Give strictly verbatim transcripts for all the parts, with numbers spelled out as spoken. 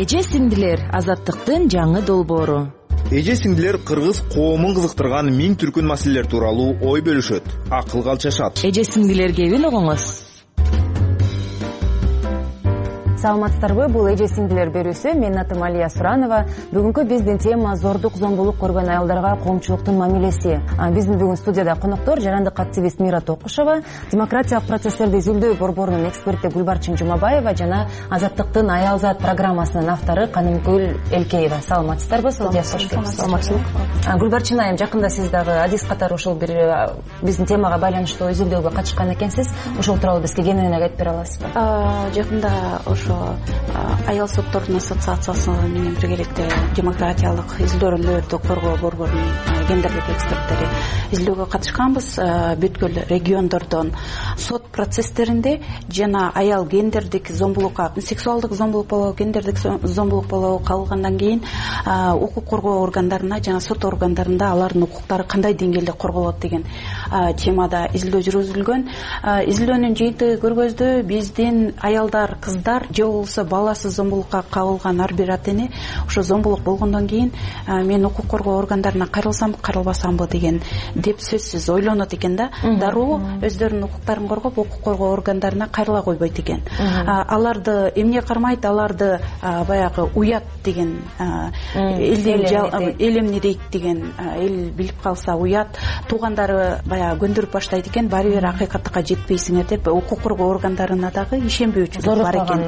Эже сиңдилер — азаттыктын жаңы долбоору. Эже сиңдилер кыргыз коомун кызыктырган миң түркүн маселелер тууралуу ой бөлүшөт, акыл калчашат. Эже сиңдилер кебин угуңуз. Саламатсыздарбы, бул эже сиңдилер берүүсү. Менин атым Алия Суранова. Бүгүнкү биздин тема зордук, зомбулук көргөн аялдарга коомчулуктун мамилеси. Биздин бүгүн студияда коноктор жарандык активист Мира Токушева, демократиялык процесстерди изилдөө борборунун эксперти Гүлбарчын Жумабаева жана Азаттыктын Аялзат программасынын автору Канымкүл Элкеева. Саламатсыздарбы? Саламатчылык. Гүлбарчын айым, жакында сиз дагы адис катары ушул бир биздин темага байланыштуу изилдөөгө катышкан экенсиз. Ошол тууралуу бизге кеңириээк айтып бере аласызбы? Жакында ошо аял соттордун ассоциациясы менен биргеликте демократиялык изилдөөлөрдү коргоо борборунун гендерлик эксперттери изилдөөгө катышканбыз. Бүткүл региондордон сот процесстеринде жана аял гендердик зомбулукка, сексуалдык зомбулук болобу, гендердик зомбулук болобу кабылгандан кийин укук коргоо органдарына жана сот органдарында алардын укуктары кандай деңгээлде корголот деген темада изилдөө жүргүзүлгөн. Изилдөөнүн жыйынтыгы көргөздү биздин аялдар, кыздар же болбосо баласы зомбулукка кабылган ар бир ата эне ошо зомбулук болгондон кийин мен укук коргоо органдарына кайрылсамбы, кайрылбасамбы деген деп сөзсүз ойлонот экен да. Дароо өздөрүнүн укуктарын коргоп, укук коргоо органдарына кайрыла койбойт экен. Аларды эмне кармайт, аларды баягы уят деген элдин эл эмне дейт деген эл билип калса уят, туугандары баягы көндүрүп баштайт экен. Баары бир акыйкатка жетпейсиңер деп укук коргоо органдарына дагы ишенбөөчүлүк бар экен.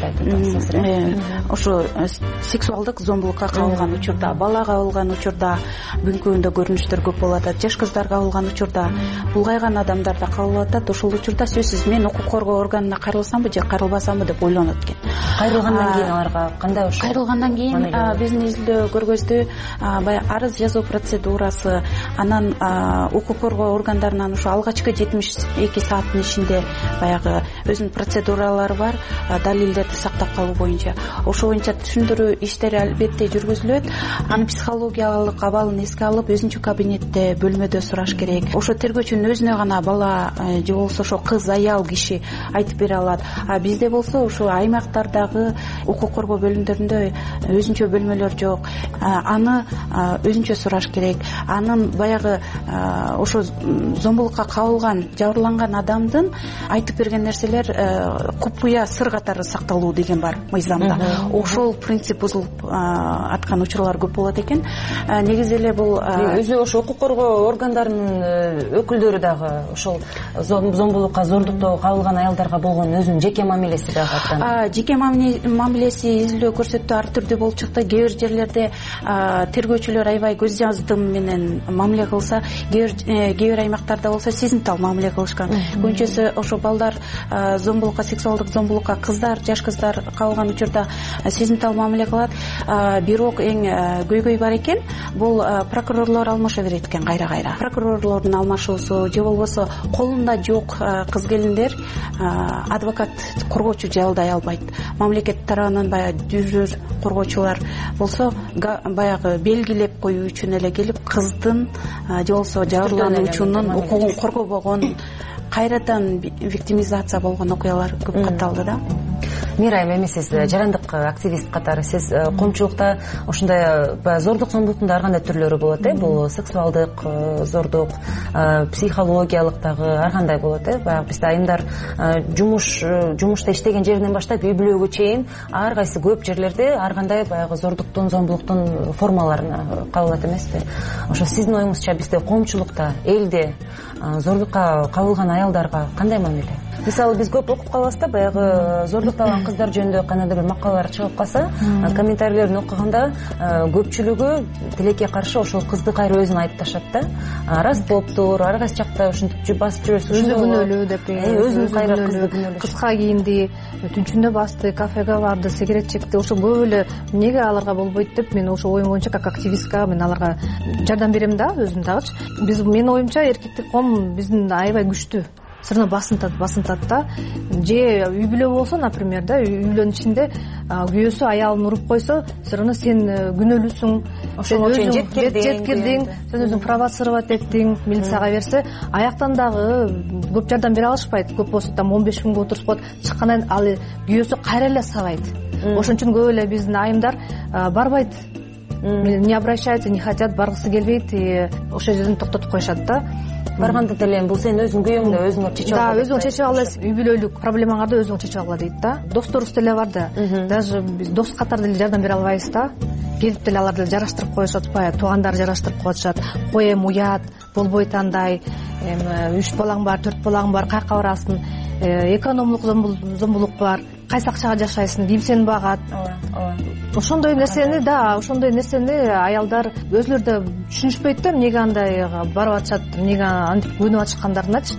Ошо сексуалдык зомбулукка кабылган учурда, бала кабылган учурда бүгүнкү күндө көрүнүштөр көп болуп атат. Жаш кыздар кабылган учурда, булгайган адамдар да кабылып атат. Ошол учурда сөзсүз мен укук коргоо органына кайрылсамбы же кайрылбасамбы деп ойлонот экен. Кайрылгандан кийин аларга кандай ошо? Кайрылгандан кийин биздин изилдөө көргөздү баягы арыз жазуу процедурасы, анан укук коргоо органдарынан ошо алгачкы жетимиш эки сааттын ичинде баягы өзүнүн процедуралары бар. Далилдерди сактап калуу боюнча ошо боюнча түшүндүрүү иштери албетте жүргүзүлөт. Анын психологиялык абалын эске алып өзүнчө кабинетте, бөлмөдө сураш керек. Ошо тергөөчүнүн өзүнө гана бала же болбосо ошо кыз, аял киши айтып бере алат. А бизде болсо ошо аймактардагы укук коргоо бөлүмдөрүндө өзүнчө бөлмөлөр жок. Аны өзүнчө сураш керек. Анын баягы ошо зомбулукка кабылган, жабырланган адамдын айтып берген нерселер купуя сыр катары сакталуу деген бар мыйзамда. Ошол принцип бузулуп аткан учурлар көп болот экен. Негизи эле бул өзү ошо укук коргоо органдарынын өкүлдөрү дагы ошол зомбулукка, зордуктоо кабылган аялдарга болгон өзүнүн жеке мамилеси дагы аттан. Жеке мамилеси изилдөө көрсөттү, ар түрдүү болуп чыкты. Кээ бир жерлерде тергөөчүлөр аябай көз жаздым менен мамиле кылса, кээ бир аймактарда болсо сезимтал мамиле кылышкан. Көбүнчөсү ошо балдар зомбулукка, сексуалдык зомбулукка кыздар, жаш кыздар кабылган учурда сезимтал мамиле кылат. Бирок эң көйгөй бар экен, бул прокурорлор алмаша берет экен кайра-кайра. Прокурорлордун алмашуусу же болбосо колунда жок кыз келиндер адвокат, коргоочу жалдай албайт. Мамлекет тарабынан баягы дүүрөр коргоочулар болсо баягы белгилеп коюу үчүн эле келип кыздын же болбосо жабырлануучунун укугун коргобогон, кайрадан виктимизация болгон окуялар көп катталды да. Мира айым, эми сиз жарандык активист катары сиз коомчулукта ушундай зордук, зомбулуктун ар кандай түрлөрү болот э? Бул сексуалдык зордук, психологиялык дагы ар кандай болот э? Баягы бизде айымдар жумуш жумушта иштеген жеринен баштап үй бүлөгө чейин ар кайсы көп жерлерде ар кандай баягы зордуктун, зомбулуктун формаларына кабылат эмеспи? Ошо сиздин оюңузча бизде коомчулукта, элде зордукка кабылган аялдарга кандай мамиле? Мисалы биз көп окуп калабыз да, баягы зордукталган кыздар жөнүндө кандайдыр бир макалалар чыгып калса, комментарийлерин окуганда көпчүлүгү тилекке каршы ошол кызды кайра өзүн айыпташат да. Раст болуптур, ар кайсы жакта ушинтип басып жүрөсүз, өзү күнөөлүү деп, өзүн кайра кызды күнөөлүү, кыска кийинди, түнчүндө басты, кафеге барды, сигарет чекти. Ошо көп эле эмнеге аларга болбойт деп мен ошо оюм боюнча как активистка мен аларга жардам берем да, өзүм дагычы. Биз, менин оюмча, эркектик ком биздин аябай күчтүү. все равно басынтат басынтат да. Же үй бүлө болсо, например, да, үй бүлөнүн ичинде күйөөсү аялын уруп койсо, все равно сен күнөөлүүсүң, ошого чейин жеткирдиң, сен өзүң провоцировать эттиң, милицияга берсе, аяктан дагы көп жардам бере алышпайт. Көп болсо там он беш күнгө отурушпайт. Чыккандан кийин ал күйөөсү кайра эле сабайт. Ошон үчүн көп эле биздин айымдар барбайт, не обращаются, не хотят, баргысы келбейт, ошол жерден токтотуп коюшат да. Барганда деле бул сен өзүң күйөөң да өзүңөр чечип алгыла. Да, өзүң чечип аласың. Үй бүлөлүк проблемаңарды өзүң чечип алгыла дейт да. Досторубуз деле бар да. Даже биз дос катары деле жардам бере албайбыз да. Келип деле алар деле жараштырып коюшат, атпайбы, туугандары жараштырып коюшат. Кой эми уят, болбойт андай, эми үч балаң бар, төрт балаң бар, каяка барасың? Экономдук зомбулук бар. Кайсы акчага жашайсың? Ким сени багат? Ооба. Ошондой нерсени, да, ошондой нерсени аялдар өзүлөрү да түшүнүшпөйт да, эмнеге андай барып атышат, эмнеге антип көнүп атышкандарыначы.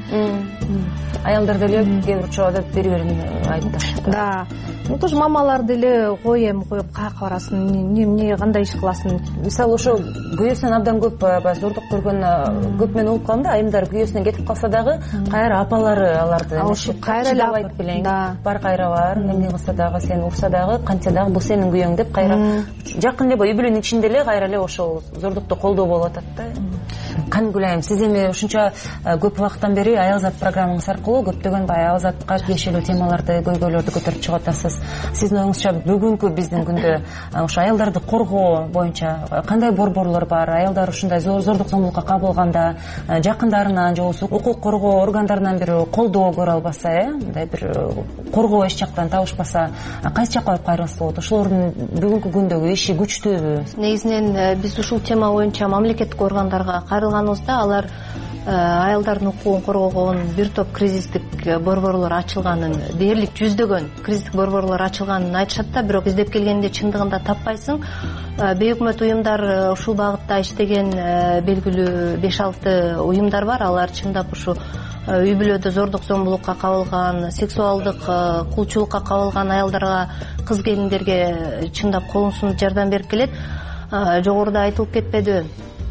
Аялдар деле кээ бир учурда бири-бирин айыпташат. Да. Ну тоже мамалар деле кой эми коюп каяка барасың, эмне кандай иш кыласың? Мисалы ошо күйөөсүнөн абдан көп баягы зордук көргөн көп мен угуп калдым да, айымдар күйөөсүнөн кетип калса дагы кайра апалары аларды ошо кайра эле албайт белең. Бар кайра бар, эмне кылса дагы сени урса дагы, кантса дагы бул сенин күйөөң деп кайра жакын эле үй бүлөнүн ичинде эле кайра эле ошол зордукту колдоо болуп атат да. Кандайгы айым, сиз эми ушунча көп убакыттан бери Аялзат программаңыз аркылуу көптөгөн баягы аялзатка тиешелүү темаларды, көйгөйлөрдү көтөрүп чыгып атасыз. Сиздин оюңузча бүгүнкү биздин күндө ошо аялдарды коргоо боюнча кандай борборлор бар? Аялдар ушундай зордук зомбулукка кабылганда жакындарынан же болбосо укук коргоо органдарынан бир колдоо көрө албаса, э, мындай бир коргоо эч жактан табышпаса, кайсы жакка барып кайрылса болот? Ошолордун бүгүнкү күндөгү иши күчтүүбү? Негизинен биз ушул тема боюнча мамлекеттик органдарга кайрылганыбызда алар аялдардын укугун коргогон бир топ кризистик борборлор ачылганын, дээрлик жүздөгөн кризистик борборлор ачылганын айтышат да, бирок издеп келгенде чындыгында таппайсың. Бейөкмөт уюмдар ушул багытта иштеген белгилүү беш алты уюмдар бар. Алар чындап ушу үй бүлөдө зордук зомбулукка кабылган, сексуалдык кулчулукка кабылган аялдарга, кыз келиндерге чындап колун сунуп жардам берип келет. Жогоруда айтылып кетпедиби?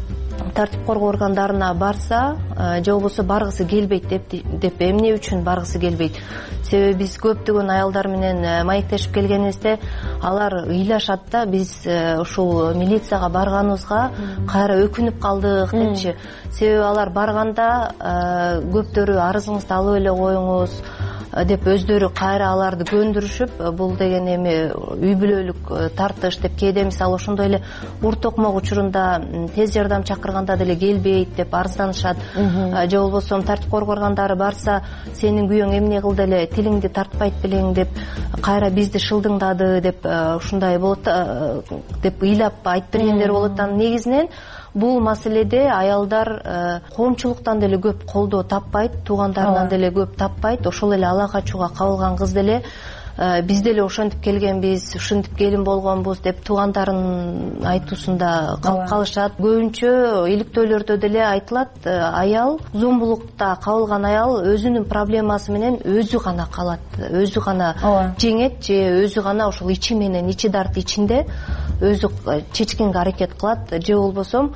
Тартип коргоо органдарына барса, же болбосо баргысы келбейт деп деп эмне үчүн баргысы келбейт? Себеби биз көптөгөн аялдар менен маектешип келгенибизде алар ыйлашат да, биз ушул милицияга барганыбызга кайра өкүнүп калдык депчи. Себеби алар барганда көптөрү арызыңызды алып эле коюңуз деп өздөрү кайра аларды көндүрүшүп, бул деген эми үй бүлөлүк тартыш деп, кээде мисалы ошондой эле ур токмок учурунда тез жардам чакырганда деле келбейт деп арызданышат. Же болбосо тартип коргоо органдары барса, сенин күйөөң эмне кылды эле, тилиңди тартпайт белең деп, кайра бизди шылдыңдады деп, ушундай болот деп ыйлап айтып бергендер болот. Анан негизинен бул маселеде аялдар коомчулуктан деле көп колдоо таппайт, туугандарынан деле көп таппайт. Ошол эле ала качууга кабылган кыз деле биз деле ошентип келгенбиз, ушинтип келин болгонбуз деп туугандарынын айтуусунда калып калышат. Көбүнчө иликтөөлөрдө деле айтылат, аял зомбулукта кабылган аял өзүнүн проблемасы менен өзү гана калат, өзү гана жеңет, же өзү гана ошол ичи менен, ичи дарт ичинде өзү чечкенге аракет кылат, же болбосо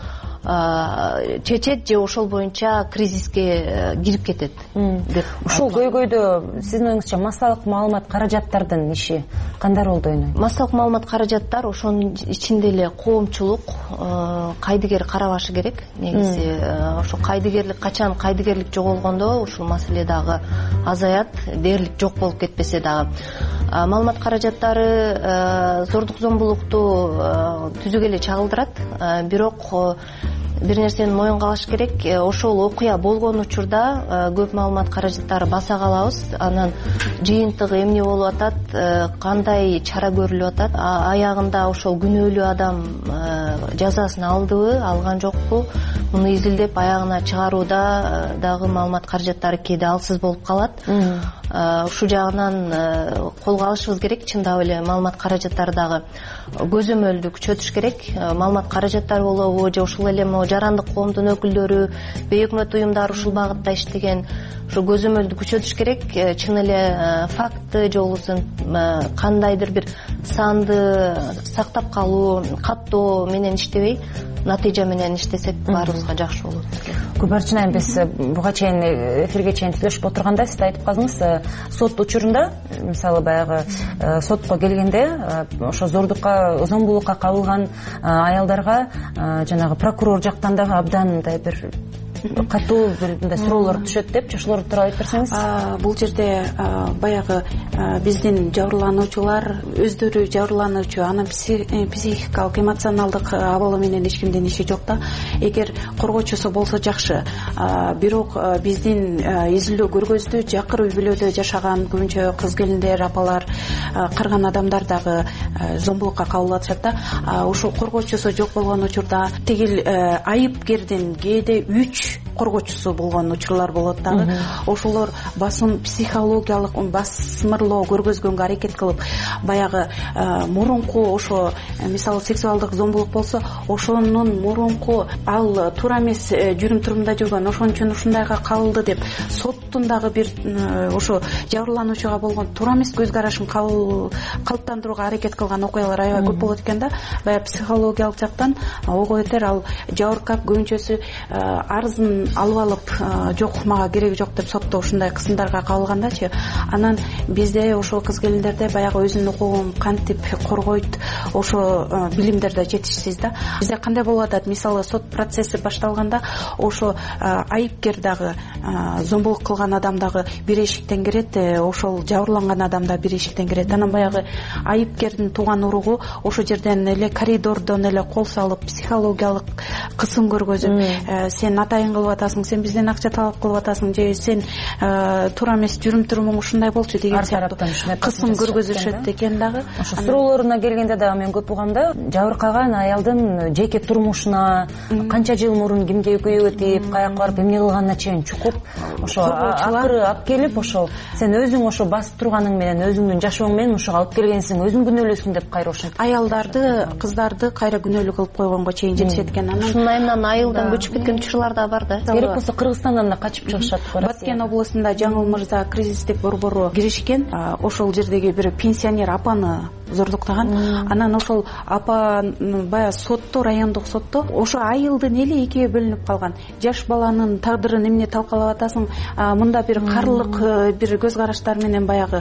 чечет, же ошол боюнча кризиске кирип кетет деп. Ушул көйгөйдө сиздин оюңузча массалык маалымат каражаттардын иши кандай ролду ойнойт? Массалык маалымат каражаттар ошонун ичинде эле коомчулук, кайдыгер карабашы керек. Негизи ошо кайдыгерлик, качан кайдыгерлик жоголгондо ушул маселе дагы азаят, дээрлик жок болуп кетпесе дагы. Маалымат каражаттары зордук зомбулукту түзүгө эле чагылдырат, бирок бир нерсени моюнга алыш керек. Ошол окуя болгон учурда көп маалымат каражаттары баса калабыз. Анан жыйынтыгы эмне болуп атат, кандай чара көрүлүп атат, аягында ошол күнөөлүү адам жазасын алдыбы, алган жокпу, муну изилдеп аягына чыгарууда дагы маалымат каражаттары кээде алсыз болуп калат. Ушул жагынан колго алышыбыз керек. Чындап эле маалымат каражаттары дагы көзөмөлдү күчөтүш керек. Маалымат каражаттары болобу, же ушул эле жарандык коомдун өкүлдөрү, бейөкмөт уюмдар ушул багытта иштеген, ушу көзөмөлдү күчөтүш керек. Чын эле факты же болбосо кандайдыр бир санды сактап калуу, каттоо менен менен иштебей натыйжа менен иштесек баарыбызга жакшы болот. Күбөрчүн айым, биз буга чейин эфирге чейин сүйлөшүп отурганда сиз айтып калдыңыз, сот учурунда мисалы баягы сотко келгенде ошо зордукка, зомбулукка кабылган аялдарга жанагы прокурор жактан дагы абдан мындай бир катуу бир мындай суроолор түшөт депчи, ошолор тууралуу айтып берсеңиз. Бул жерде баягы биздин жабырлануучулар өздөрү жабырлануучу, анын психикалык, эмоционалдык абалы менен эч кимдин иши жок да. Эгер коргоочусу болсо жакшы, бирок биздин изилдөө көргөздү жакыр үй бүлөдө жашаган көбүнчө кыз келиндер, апалар, кырган адамдар дагы зомбулукка кабылып атышат да. Ушул коргоочусу жок болгон учурда тигил айыпкердин кээде үч коргоочусу болгон учурлар болот дагы. Ошолор басым, психологиялык басмырлоо көргөзгөнгө аракет кылып, баягы мурунку ошо мисалы сексуалдык зомбулук болсо, ошонун мурунку ал туура эмес жүрүм турумда жүргөн, ошон үчүн ушундайга кабылды деп соттун дагы бир ошо жабырлануучуга болгон туура эмес көз карашын калыптандырууга аракет кылган окуялар аябай көп болот экен да. Баягы психологиялык жактан ого бетер ал жабыркап көбүнчөсү арызын алып алып, жок мага кереги жок деп сотто ушундай кысымдарга кабылгандачы. Анан бизде ошо кыз келиндерде баягы өзүнүн укугун кантип коргойт, ошо билимдер да жетишсиз да. Бизде кандай болуп атат? Мисалы сот процесси башталганда ошо айыпкер дагы, зомбулук кылган адам дагы бир эшиктен кирет, ошол жабырланган адам да бир эшиктен кирет. Анан баягы айыпкердин тууган уругу ошо жерден эле коридордон эле кол салып, психологиялык кысым көргөзүп, сен атайын кылып атасың, сен бизден акча талап кылып атасың, же сен туура эмес жүрүм турумуң ушундай болчу деген сыяктуу кысым көргөзүшөт экен дагы. Ошо суроолоруна келгенде дагы мен көп угамда, жабыркаган аялдын жеке турмушуна канча жыл мурун кимге экөө өтүп, каяка барып эмне кылганына чейин чукуп, ошо акыры алып келип, ошо сен өзүң ошо басып турганың менен, өзүңдүн жашооң менен ошого алып келгенсиң, өзүң күнөөлүүсүң деп кайра ошентип аялдарды, кыздарды кайра күнөөлүү кылып койгонго чейин жетишет экен. Анан ушунун айынан айылдан көчүп кеткен учурлар да бар да. Керек болсо Кыргызстандан да качып чыгышат. Баткен областында Жаңыл мырза кризистик борбору киришкен. Ошол жердеги бир пенсионер апаны зордуктаган. Анан ошол апа баягы сотто, райондук сотто ошо айылдын эли экиге бөлүнүп калган. Жаш баланын тагдырын эмне талкалап атасың? Мында бир карлык бир көз караштар менен баягы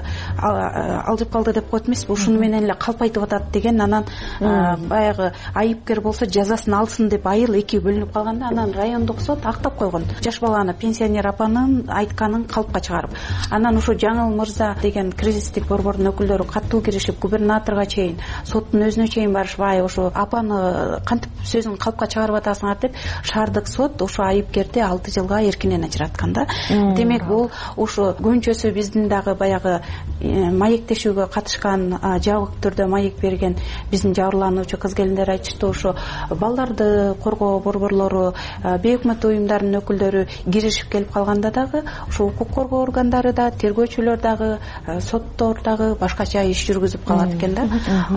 алжып калды деп коет эмеспи? Ушуну менен эле калпайтып атат деген. Анан баягы айыпкер болсо жазасын алсын деп айыл экиге бөлүнүп калганда, анан райондук сот актап койгон. Жаш баланы пенсионер апанын айтканын калпка чыгарып. Анан ошо Жаңыл мырза деген кризистик борбордун өкүлдөрү катуу киришип, губернаторго чейин, соттун өзүнө чейин барышпай, ошо апаны кантип сөзүн калпка чыгарып атасыңар деп шаардык сот ошо айыпкерди алты жылга эркинен ажыраткан да. Демек бул ошо көбүнчөсү биздин дагы баягы маектешүүгө катышкан, жабык түрдө маек берген биздин жабырлануучу кыз келиндер айтышты, ошо балдарды коргоо борборлору, бейөкмөт уюмдарынын өкүлдөрү киришип келип калганда дагы ошо укук коргоо органдары да, тергөөчүлөр дагы, соттор дагы башкача иш жүргүзүп калат экен да.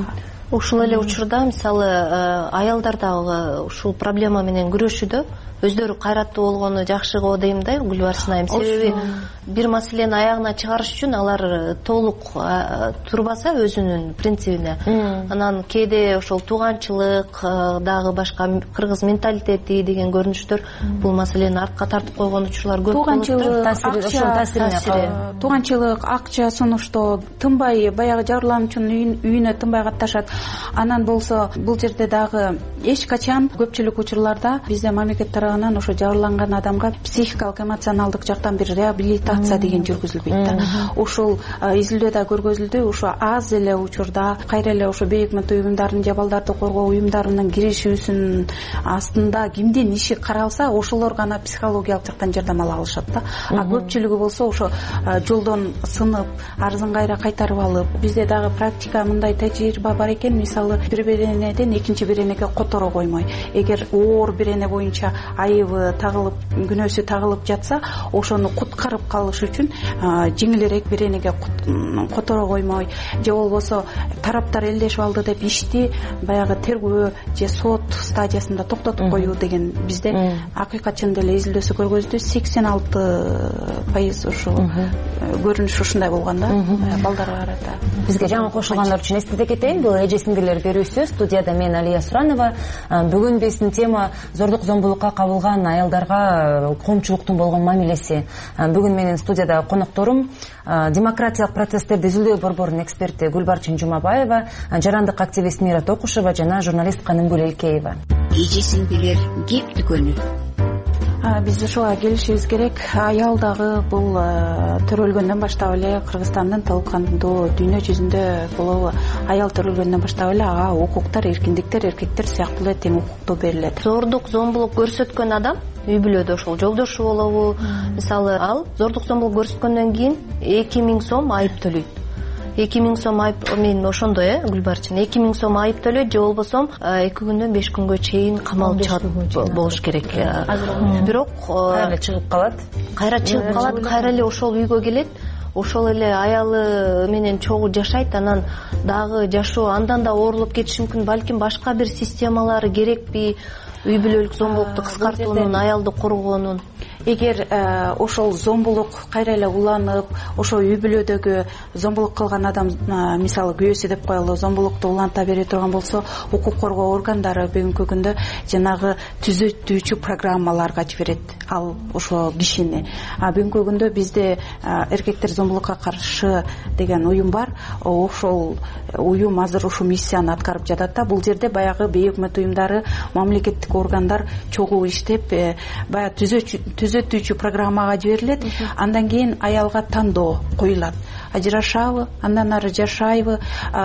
Ушул эле учурда мисалы аялдар дагы ушул проблема менен күрөшүүдө өздөрү кайраттуу болгону жакшы го дейм да, Гүлбарсын айым. Себеби бир маселени аягына чыгарыш үчүн алар толук турбаса өзүнүн принцибине, анан кээде ошол тууганчылык дагы башка кыргыз менталитети деген көрүнүштөр бул маселени артка тартып койгон учурлар көп болот. Тууганчылык, акча сунуштоо, тынбай баягы жабырлануучунун үйүнө тынбай катташат. Анан болсо бул жерде дагы эч качан көпчүлүк учурларда бизде мамлекет тарабынан ошо жабырланган адамга психикалык, эмоционалдык жактан бир реабилитация деген жүргүзүлбөйт да. Ошол изилдөөдө көргөзүлдү, ошо аз эле учурда кайра эле ошо бейөкмөт уюмдардын же балдарды коргоо уюмдарынын киришүүсүнүн астында кимдин иши каралса, ошолор гана психологиялык жактан жардам ала алышат да. А көпчүлүгү болсо ошо жолдон сынып, арызын кайра кайтарып алып, бизде дагы практика мындай тажрыйба бар экен. Мисалы бир беренеден экинчи беренеге которо коймой, эгер оор берене боюнча айыбы тагылып, күнөөсү тагылып жатса, ошону куткарып калыш үчүн жеңилирээк беренеге которо коймой, же болбосо тараптар элдешип алды деп ишти баягы тергөө же сот стадиясында токтотуп коюу деген бизде акыйкатчын деле изилдөөсү көргөздү. сексен алты пайыз ошо көрүнүш ушундай болгон да балдарга карата. Бизге жаңы кошулган угушкандар үчүн эстете кетейин, бул эже сиңдилер берүүсү. Студияда мен Алия Суранова. Бүгүн биздин тема зордук зомбулукка кабылган аялдарга коомчулуктун болгон мамилеси. Бүгүн менин студияда конокторум демократиялык процесстерди изилдөө борборунун эксперти Гүлбарчын Жумабаева, жарандык активист Мира Токушева жана журналист Канымгүл Элкеева. Эже сиңдилер кеп түгөнү. Биз ушуга келишибиз керек. Аял дагы бул төрөлгөндөн баштап эле Кыргызстандын толук кандуу дүйнө жүзүндө бул аял төрөлгөндөн баштап эле ага укуктар, эркиндиктер эркектер сыяктуу эле тең укуктуу берилет. Зордук зомбулук көрсөткөн адам үй бүлөдө ошол жолдошу болобу, мисалы ал зордук зомбулук көрсөткөндөн кийин эки миң сом айып төлөйт. эки миң сом айып, мен ошондой э Гүлбарчын эки миң сом айып төлөйт же болбосо эки күндөн беш күнгө чейин камалып чыгат болуш керек. Бирок кайра чыгып калат. Кайра чыгып калат, кайра эле ошол үйгө келет. Ошол эле аялы менен чогуу жашайт, анан дагы жашоо андан да оорулуп кетиши мүмкүн. Балким башка бир системалары керекпи? Үй бүлөлүк зомбулукту кыскартуунун, аялды коргоонун. Эгер ошол зомбулук кайра эле уланып, ошол үй бүлөдөгү зомбулук кылган адам, мисалы күйөөсү деп коелу, зомбулукту уланта бере турган болсо, укук коргоо органдары бүгүнкү күндө жанагы түзөтүүчү программаларга жиберет ал ошол кишини. А бүгүнкү күндө бизде эркектер зомбулукка каршы деген уюм бар. Ошол уюм азыр ушул миссияны аткарып жатат да. Бул жерде баягы бейөкмөт уюмдары, мамлекеттик органдар чогуу иштеп, баягы түзөтүүчү программага жиберилет. Андан кийин аялга тандоо коюлат. Ажырашабы, андан ары жашайбы,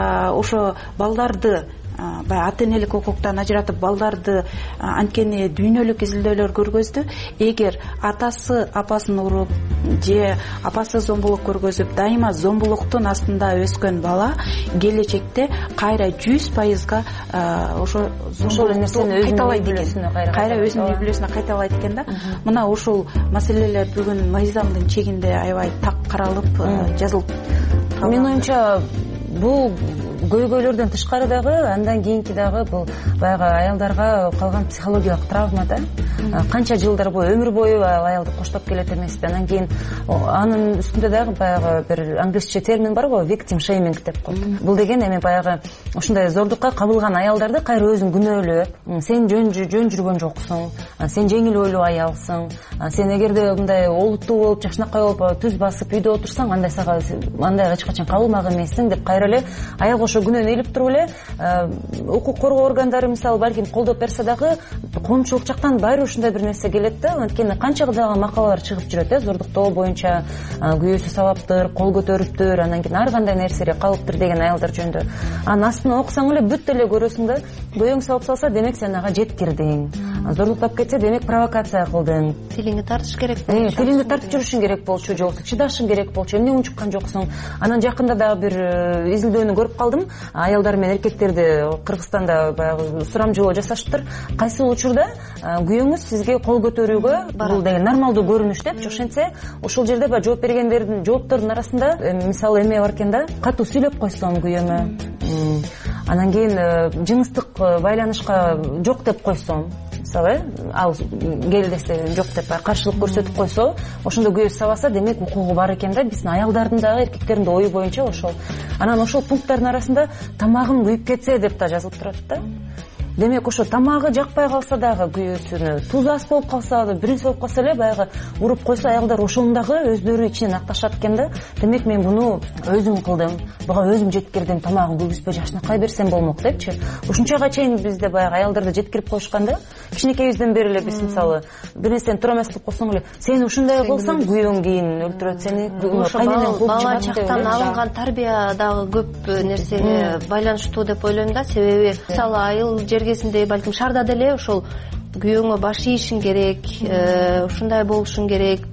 ошо балдарды баягы ата-энелик укуктан ажыратып балдарды анткени дүйнөлүк изилдөөлөр көргөздү. Эгер атасы апасын уруп же апасы зомбулук көргөзүп, дайыма зомбулуктун астында өскөн бала келечекте кайра жүз пайызга ошо ошол нерсени кайталайт экен. Кайра өзүнүн үй бүлөсүнө кайталайт экен да. Мына ушул маселелер бүгүн мыйзамдын чегинде аябай так каралып, жазылып. Менин оюмча бул көйгөйлөрдөн тышкары дагы, андан кийинки дагы бул баягы аялдарга калган психологиялык травма да. Канча жылдар бою, өмүр бою аялды коштоп келет эмеспи. Андан кийин анын үстүндө дагы баягы бир англисче термин бар го, victim shaming деп коет. Бул деген эми баягы ушундай зордукка кабылган аялдарды кайра өзүң күнөөлөп, сен жөн жөн жүргөн жоксуң, сен жеңил ойлуу аялсың, сен эгерде мындай олуттуу болуп, жакшынакай болуп түз басып үйдө отурсаң, андай сага андай эч качан кабылмак эмессиң деп кайра эле аялга ошо күнөөнү илип туруп эле укук коргоо органдары мисалы балким колдоп берсе дагы коомчулук жактан баары ушундай бир нерсе келет да. Анткени канча дагы макалалар чыгып жүрөт э зордуктоо боюнча, күйөөсү сабаптыр, кол көтөрүптүр, андан кийин ар кандай нерсеге калыптыр деген аялдар жөнүндө. Анын астына окусаң эле бүт эле көрөсүң да, күйөөң сабап салса, демек сен ага жеткирдиң. Зордуктап кетсе, демек провокация кылдың. Тилиңди тартыш керек болчу. Тилиңди тартып жүрүшүң керек болчу, же болбосо чыдашың керек болчу. Эмне унчуккан жоксуң? Анан жакында дагы бир изилдөөнү көрүп калдым. Аялдар менен эркектерди Кыргызстанда баягы сурамжылоо жасашыптыр. Кайсы учурда күйөөңүз сизге кол көтөрүүгө бул деген нормалдуу көрүнүш деп, ошентсе ошол жерде баягы жооп бергендердин жооптордун арасында мисалы эме бар экен да, катуу сүйлөп койсом күйөөмө, анан кийин жыныстык байланышка жок деп койсом, мисалы ал кел десе жок деп каршылык көрсөтүп койсо, ошондо күйөөсү сабаса, демек укугу бар экен да. Биздин аялдардын дагы эркектердин да ою боюнча ошол. Анан ошол пункттардын арасында тамагым күйүп кетсе деп да жазылып турат да. Демек ошо тамагы жакпай калса дагы күйөөсүнө, туз аз болуп калса да, биринчи болуп калса эле баягы уруп койсо, аялдар ошону дагы өздөрү ичинен акташат экен да. Демек мен буну өзүм кылдым, буга өзүм жеткирдим, тамагын күйгүзбөй жакшынакай берсем болмок депчи. Ушунчага чейин бизде баягы аялдарды жеткирип коюшкан да. Кичинекейибизден бери эле биз мисалы бир нерсени туура эмес кылып койсоң эле, сен ушундай кылсаң күйөөң кийин өлтүрөт сени. Бала чактан алынган тарбия дагы көп нерсеге байланыштуу деп ойлойм да. Себеби мисалы айыл жергесинде балким шаарда деле ошол күйөөңө баш ийишиң керек, ушундай болушуң керек,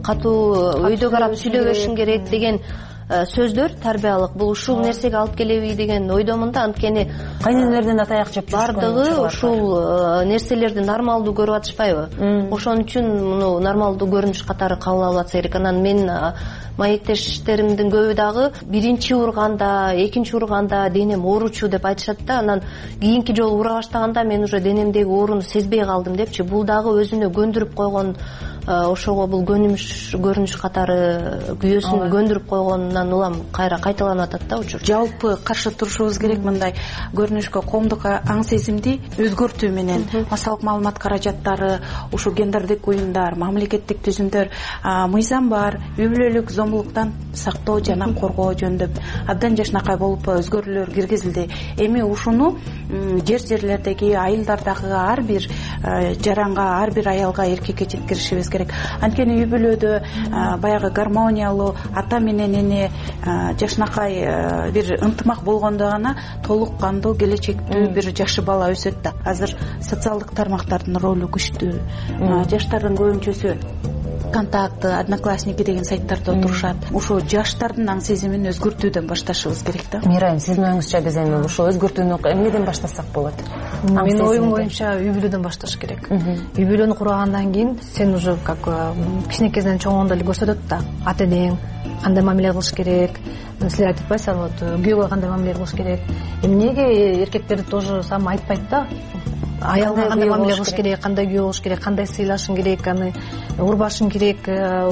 катуу өйдө карап сүйлөбөшүң керек деген сөздөр тарбиялык. Бул ушул нерсеге алып келеби деген ойдомун да. Анткени кайненелерден да таяк жеп жүрүшкөн бардыгы ушул нерселерди нормалдуу көрүп атышпайбы? Ошон үчүн муну нормалдуу көрүнүш катары кабыл алып атса керек. Анан мен маектештеримдин көбү дагы биринчи урганда, экинчи урганда денем ооручу деп айтышат да. Анан кийинки жолу ура баштаганда мен уже денемдеги ооруну сезбей калдым депчи. Бул дагы өзүнө көндүрүп койгон ошого бул көнүмүш көрүнүш катары күйөөсүн көндүрүп койгонунан улам кайра кайталанып атат да учур. Жалпы каршы турушубуз керек мындай көрүнүшкө, коомдук аң сезимди өзгөртүү менен. Массалык маалымат каражаттары, ушу гендердик уюмдар, мамлекеттик түзүмдөр, мыйзам бар, үй бүлөлүк зомбулуктан сактоо жана коргоо жөнүндө абдан жашнакай болуп өзгөрүүлөр киргизилди. Эми ушуну жер жерлердеги айылдардагы ар бир жаранга, ар бир аялга, эркекке жеткиришибиз керек. Анткени үй бүлөдө баягы гармониялуу ата менен эне жашнакай бир ынтымак болгондо гана толук кандуу келечектүү бир жакшы бала өсөт да. Азыр социалдык тармактардын ролу күчтүү. Жаштардын көбүнчөсү контакты, одноклассники деген сайттарда отурушат. Ошо жаштардын аң сезимин өзгөртүүдөн башташыбыз керек да. Мирайым, сиздин оюңузча биз эми ошо өзгөртүүнү эмнеден баштасак болот? Менин оюм боюнча үй бүлөдөн башташ керек. Үй бүлөнү кургандан кийин сен уже как кичинекейден чоңгондо эле көрсөтөт да. Ата энең кандай мамиле кылыш керек, силер айтып атпайсызбы, вот күйөөгө кандай мамиле кылыш керек. Эмнеге эркектерди тоже сам айтпайт да? Аялга кандай мамиле кылыш керек, кандай күйөө болуш керек, кандай сыйлашың керек, аны урбашың керек,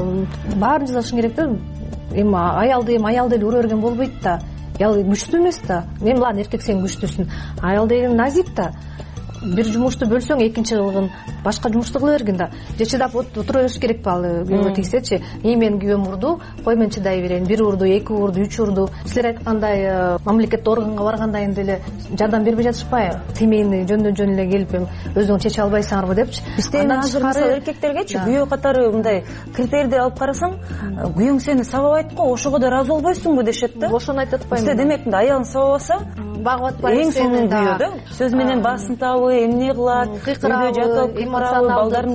баарын жасашың керек да. Эми аялды эми аял деле ура берген болбойт да. Аял күчтүү эмес да. Эми ладно, эркек сен күчтүүсүн. Аял деген назик да. Бир жумушту бөлсөң экинчи кылгын, башка жумушту кыла бергин да. Же чыдап отура бериш керек ба ал күйөөгө тийсечи. И мен күйөөм урду, кой мен чыдай берейин. Бир урду, эки урду, үч урду. Силер айткандай мамлекеттик органга барганда эми деле жардам бербей жатышпайбы? Семейный жөндөн жөн эле келип өзүң чече албайсыңарбы депчи. Бизде азыр мисалы эркектергечи күйөө катары мындай критерийди алып карасаң, күйөөң сени сабабайт го, ошого да ыраазы болбойсуңбу дешет да. Ошону айтып атпаймынбы? Бизде демек мындай аялың сабабаса, багып атпайбы? Эң сонун күйөө да. Сөз менен баасын табы, эмне кылат, үйдө жатып, кыйкырабы, балдардын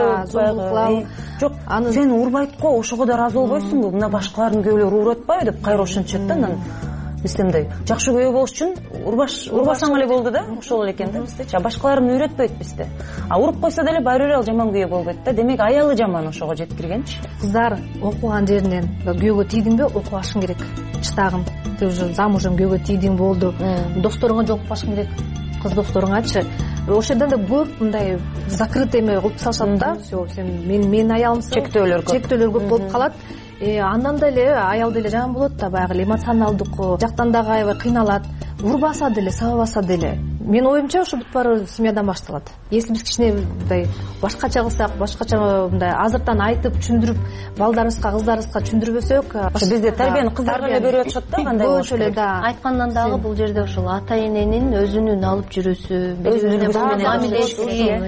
көзүнчө жок, сени урбайт го, ошого да ыраазы болбойсуңбу? Мына башкалардын күйөөлөрү уруп атпайбы деп кайра ошентишет да. Анан бизде мындай жакшы күйөө болуш үчүн урбаш урбасаң эле болду да, ошол эле экен да биздечи. А башкаларын үйрөтпөйт бизде. А уруп койсо деле баары бир ал жаман күйөө болбойт да. Демек аялы жаман ошого жеткиргенчи. Кыздар окуган жеринен күйөөгө тийдиңби, окубашың керек. Чытагым, ты уже замужем күйөөгө тийдиң болду. Досторуңа жолукпашың керек. Кыз досторуңачы. Ошол жерден да көп мындай закрытый эме кылып салышат да. Всё, сен мен менин аялымсың. Чектөөлөр көп. Чектөөлөр көп болуп калат. Андан деле аял деле жаман болот да, баягы эмоционалдык жактан дагы аябай кыйналат. Урбаса деле, сабабаса деле. Менин оюмча ошо бүт баары семьядан башталат. Если биз кичине мындай башкача кылсак, башкача мындай азыртан айтып, түшүндүрүп, балдарыбызга, кыздарыбызга түшүндүрбөсөк, бизде тарбияны кыздарга эле берип атышат да, кандай болуш керек. Айткандан дагы бул жерде ошол ата эненин өзүнүн алып жүрүүсү, өзүнүн мамилеси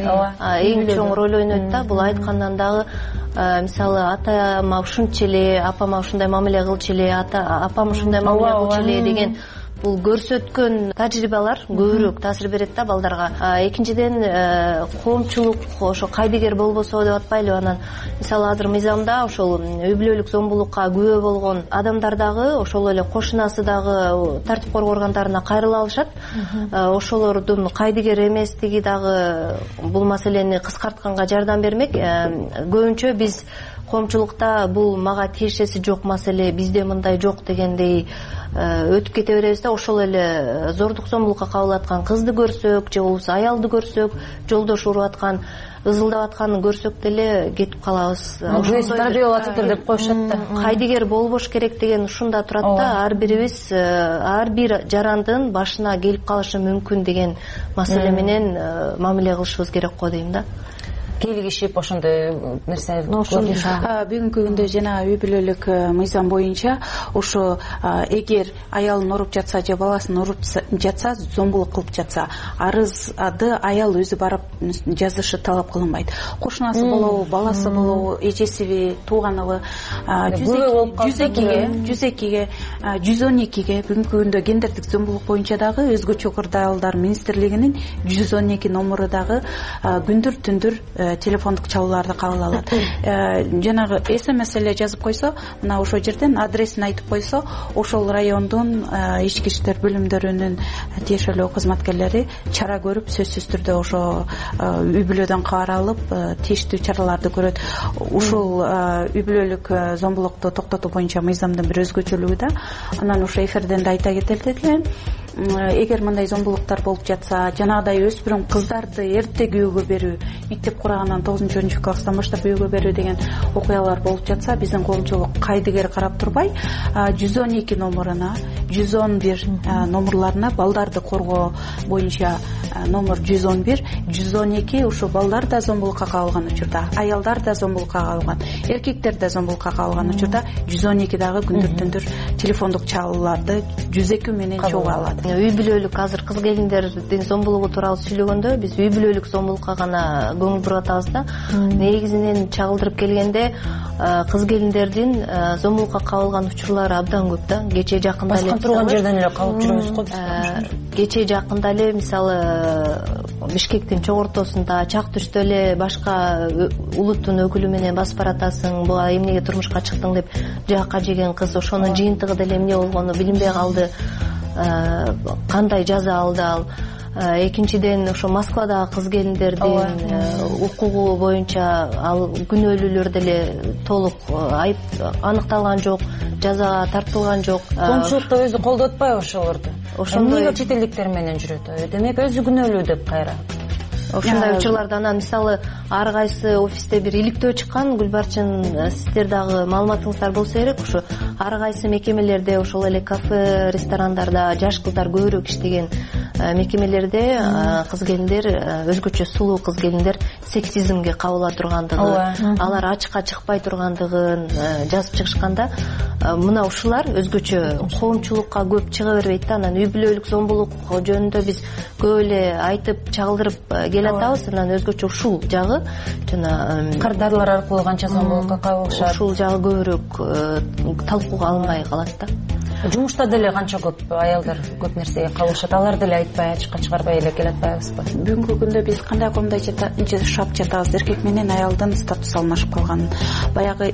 эң чоң роль ойнойт да. Бул айткандан дагы мисалы атама ушунча эле, апама ушундай мамиле кылчу эле, апам ушундай мамиле кылчу эле деген бул көрсөткөн тажрыйбалар көбүрөөк таасир берет да балдарга. Экинчиден коомчулук ошо кайдыгер болбосо деп атпайлыбы. Анан мисалы азыр мыйзамда ошол үй бүлөлүк зомбулукка күбө болгон адамдар дагы, ошол эле кошунасы дагы тартип коргоо органдарына кайрыла алышат. Ошолордун кайдыгер эместиги дагы бул маселени кыскартканга жардам бермек. Көбүнчө биз коомчулукта бул мага тиешеси жок маселе, бизде мындай жок дегендей өтүп кете беребиз да. Ошол эле зордук зомбулукка кабыл аткан кызды көрсөк же болбосо аялды көрсөк, жолдош уруп аткан, ызылдап атканын көрсөк деле кетип калабыз. Ошондой тарбия болуп атыптыр деп коюшат да. Кайдыгер болбош керек деген ушунда турат да. Ар бирибиз ар бир жарандын башына келип калышы мүмкүн деген маселе менен мамиле кылышыбыз керек го дейм да. Кийлигишип ошондой нерсе көрүнүш. Бүгүнкү күндө жана үй бүлөлүк мыйзам боюнча ошо эгер аялын уруп жатса же баласын уруп жатса, зомбулук кылып жатса, арызды аял өзү барып жазышы талап кылынбайт. Кошунасы болобу, баласы болобу, эжесиби, тууганыбы жүз экиге, жүз экиге, жүз он экиге бүгүнкү күндө гендердик зомбулук боюнча дагы өзгөчө кырдаалдар министрлигинин жүз он эки номуру дагы күндүр түндүр телефондук чалууларды кабыл алат. Жанагы смс эле жазып койсо, мына ошол жерден адресин айтып койсо, ошол райондун ички иштер бөлүмдөрүнүн тиешелүү кызматкерлери чара көрүп, сөзсүз түрдө ошо үй бүлөдөн кабар алып, тийиштүү чараларды көрөт. Ушул үй бүлөлүк зомбулукту токтотуу боюнча мыйзамдын бир өзгөчөлүгү да. Анан ошо эфирден да айта кетели эле. эгер мындай зомбулуктар болуп жатса, жанагыдай өспүрүм кыздарды эрте күйөөгө берүү, мектеп курагандан тогузунчу онунчу класстан баштап күйөөгө берүү деген окуялар болуп жатса, биздин коомчулук кайдыгер карап турбай, жүз он эки номуруна, жүз он бир номурларына, балдарды коргоо боюнча номер жүз он бир, жүз он эки ушу балдар да зомбулукка кабылган учурда, аялдар да зомбулукка кабылган, эркектер да зомбулукка кабылган учурда жүз он эки дагы күндүр-түндүр телефондук чалууларды жүз эки менен чогуу алат. Үй бүлөлүк азыр кыз келиндердин зомбулугу тууралуу сүйлөгөндө биз үй бүлөлүк зомбулукка гана көңүл буруп атабыз да. Негизинен чагылдырып келгенде кыз келиндердин зомбулукка кабылган учурлары абдан көп да. Кечээ жакында эле баскан турган жерден эле калып жүрөбүз го. Кечээ жакында эле мисалы Бишкектин чок ортосунда чак түштө эле башка улуттун өкүлү менен басып баратасың, буга эмнеге турмушка чыктың деп жакка жеген кыз, ошонун жыйынтыгы деле эмне болгону билинбей калды. Кандай жаза алды ал. Экинчиден ошо Москвадагы кыз келиндердин укугу боюнча ал күнөөлүүлөр деле толук айып аныкталган жок, жазага тартылган жок. Коомчулукта өзү колдоп атпайбы ошолорду? Ошондой эмнеге чет элдиктер менен жүрөт? Демек өзү күнөөлүү деп кайра. Ошондой учурларда анан мисалы ар кайсы офисте бир иликтөө чыккан, Гүлбарчын сиздер дагы маалыматыңыздар болсо керек, ушу ар кайсы мекемелерде, ошол эле кафе, ресторандарда жаш кыздар көбүрөөк иштеген мекемелерде кыз келиндер, өзгөчө сулуу кыз келиндер сексизмге кабыла тургандыгы, алар ачыкка чыкпай тургандыгын жазып чыгышканда, мына ушулар өзгөчө коомчулукка көп чыга бербейт да. Анан үй бүлөлүк зомбулук жөнүндө биз көп эле айтып чагылдырып келатабыз. Анан өзгөчө ушул жагы жана кардарлар аркылуу канча зомбулукка кабылышат, ушул жагы көбүрөөк талкууга алынбай калат да. Жумушта деле канча көп аялдар көп нерсеге кабылышат, алар деле айтпай, ачыкка чыгарбай эле келе атпайбызбы? Бүгүнкү күндө биз кандай коомдо жашап жатабыз, эркек менен аялдын статусу алмашып калган. Баягы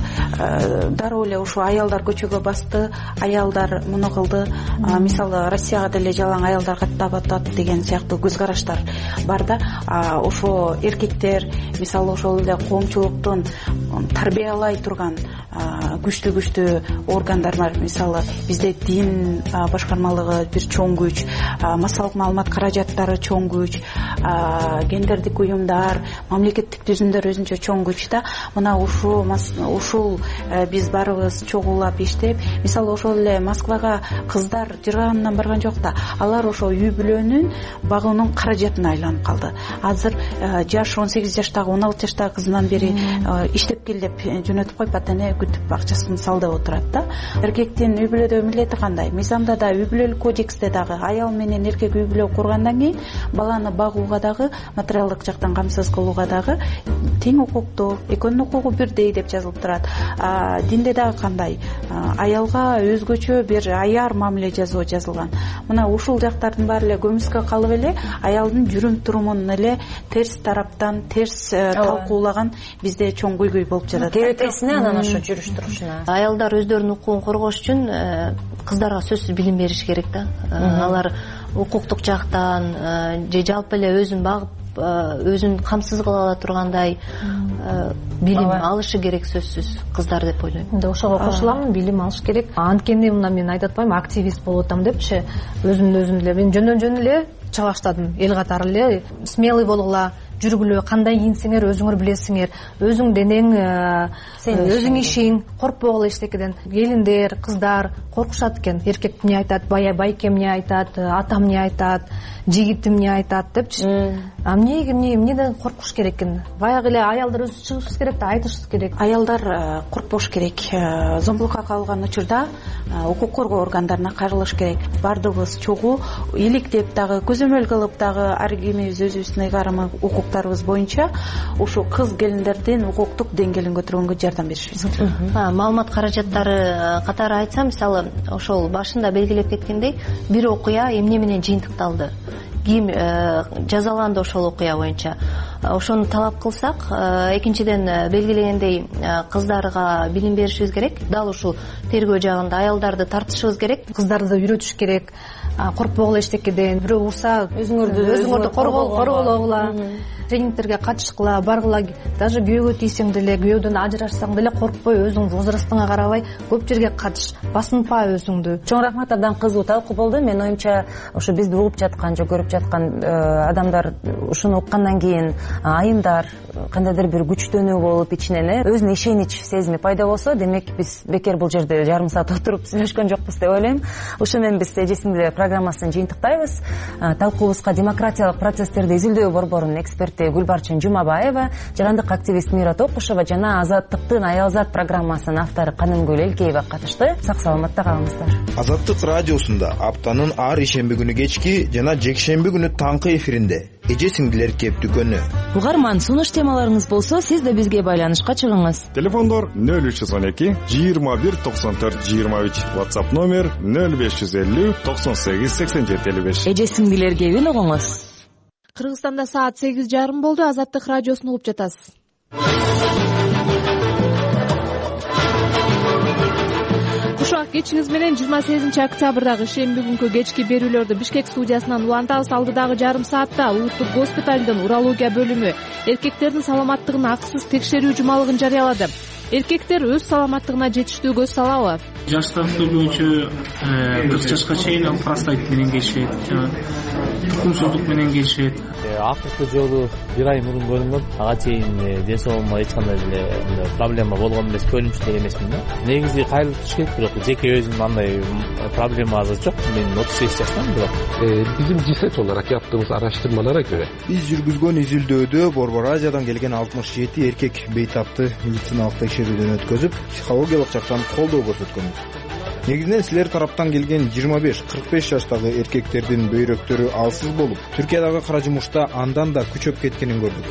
дароо эле ушу аялдар көчөгө басты, аялдар муну кылды, мисалы Россияга деле жалаң аялдар каттап атат деген сыяктуу көз караштар бар да. Ошо эркектер мисалы ошол эле коомчулуктун тарбиялай турган күчтүү күчтүү органдар бар. Мисалы бизде дин башкармалыгы бир чоң күч, массалык маалымат каражаттары чоң күч, гендердик уюмдар, мамлекеттик түзүмдөр өзүнчө чоң күч да. Мына ушул ушул биз барыбыз чогуулап иштеп, мисалы ошол эле Москвага кыздар жыргагандан барган жок да. Алар ошо үй бүлөнүн багуунун каражатына айланып калды. Азыр жаш он сегиз жаштагы, он алты жаштагы кызынан бери иштеп кел деп жөнөтүп коюп атаны күтүп акчасын салдап отурат да. Эркектин үй бүлөдө милдети кандай? Мыйзамда да, үй бүлөлүк кодексте дагы аял менен эркек үй бүлө кургандан кийин баланы багууга дагы, материалдык жактан камсыз кылууга дагы тең укуктуу, экөөнүн укугу бирдей деп жазылып турат. Динде дагы кандай? Аялга өзгөчө бир аяр мамиле жазуу жазылган. Мына ушул жактардын баары эле көмүскө калып эле аялдын жүрүм турумун эле терс тараптан терс талкуулаган бизде чоң көйгөй болуп жатат. Керектесине анан ошо жүрүш турушуна. Аялдар өздөрүнүн укугун коргош үчүн кыздарга сөзсүз билим бериш керек да. Алар укуктук жактан же жалпы эле өзүн багып, өзүн камсыз кыла ала тургандай билим алышы керек сөзсүз кыздар деп ойлойм. Да, ошого кошулам, билим алыш керек. Анткени мына мен айтып атпайм, активист болуп атам депчи, өзүмдүн өзүм эле мен жөндөн жөн эле чыга баштадым. Эл катары эле смелый болгула, жүргүлө, кандай кийинсеңер өзүңөр билесиңер, өзүң денең, өзүң ишиң, коркпогула эчтекеден. Келиндер, кыздар коркушат экен. Эркек эмне айтат, бая байкем эмне айтат, атам эмне айтат, жигитим эмне айтат депчи. А эмнеге эмне эмнеден коркуш керек экен? Баягы эле аялдар өзү чыгыш керек да, айтыш керек. Аялдар коркпош керек. Зомбулукка кабылган учурда укук коргоо органдарына кайрылыш керек. Бардыгыбыз чогуу иликтеп дагы, көзөмөл кылып дагы ар кимибиз өзүбүздүн ыйгарым укуктарыбыз боюнча ушу кыз келиндердин укуктук деңгээлин көтөргөнгө жардам беришибиз керек. Маалымат каражаттары катары айтсам, мисалы ошол башында белгилеп кеткендей, бир окуя эмне менен жыйынтыкталды, ким жазаланды ошол окуя боюнча. Ошону талап кылсак, экинчиден белгилегендей кыздарга билим беришибиз керек. Дал ушул тергөө жагында аялдарды тартышыбыз керек, кыздарды үйрөтүш керек. Коркпогула эчтекеден, бирөө урса өзүңөрдү өзүңөрдү коргоогула, тренингтерге катышкыла, баргыла, даже күйөөгө тийсең деле, күйөөдөн ажырашсаң деле коркпой, өзүң возрастыңа карабай көп жерге катыш, басынпа өзүңдү. Чоң рахмат, абдан кызуу талкуу болду. Мен оюмча ушу бизди угуп жаткан же көрүп жаткан адамдар ушуну уккандан кийин айымдар кандайдыр бир күчтөнүү болуп, ичинен өзүнө ишенич сезими пайда болсо, демек биз бекер бул жерде жарым саат отуруп сүйлөшкөн жокпуз деп ойлойм. Ушу менен биз эжесиңдилер программасын жыйынтыктайбыз. Талкуубузга демократиялык процесстерди изилдөө борборунун эксперти Гүлбарчын Жумабаева, жарандык активист Мира Токушева жана Азаттыктын Аялзат программасынын автору Канымгүл Элкеева катышты. Сак саламатта калыңыздар. Азаттык радиосунда аптанын ар ишемби күнү кечки жана жекшемби күнү таңкы эфиринде эже-сиңдилер кеп дүкөнү. Угарман, сунуш темаларыңыз болсо, сиз да бизге байланышка чыгыңыз. Телефондор нөл үч жүз он эки жыйырма бир токсон төрт жыйырма үч, WhatsApp номер нөл беш жүз элүү токсон сегиз сексен жети элүү беш. Эже-сиңдилер кебин угуңуз. Кыргызстанда саат сегиз жарым болду. Азаттык радиосун угуп жатасыз. Кушак кечиңиз менен жыйырма сегизинчи октябрдагы ишемби күнкү кечки берүүлөрдү Бишкек студиясынан улантабыз. Алдыдагы жарым саатта улуттук госпиталдын урология бөлүмү эркектердин саламаттыгын акысыз текшерүү жумалыгын жарыялады. Эркектер өз саламаттыгына жетиштүү көз салабы? Жаштарды көбүнчө кырк жашка чейин ал простат менен келишет, жана тукумсуздук менен келишет. Акыркы жолу бир ай мурун көрүнгөм. Ага чейин ден соолугума эч кандай эле проблема болгон эмес, көрүнүштүү деле эмесмин да. Негизи кайрылып туруш керек, бирок жеке өзүм андай проблема азыр жок. Мен отуз сегиз жаштамын бирок. Bizim ciset olarak yaptığımız araştırmalara göre биз жүргүзгөн изилдөөдө Борбор Азиядан келген алтымыш жети эркек бейтапты медициналык текшерүүдөн өткөзүп, психологиялык жактан колдоо көрсөткөнбүз. Негизинен силер тараптан келген жыйырма беш кырк беш жаштагы эркектердин бөйрөктөрү алсыз болуп, Түркиядагы кара жумушта андан да күчөп кеткенин көрдүк.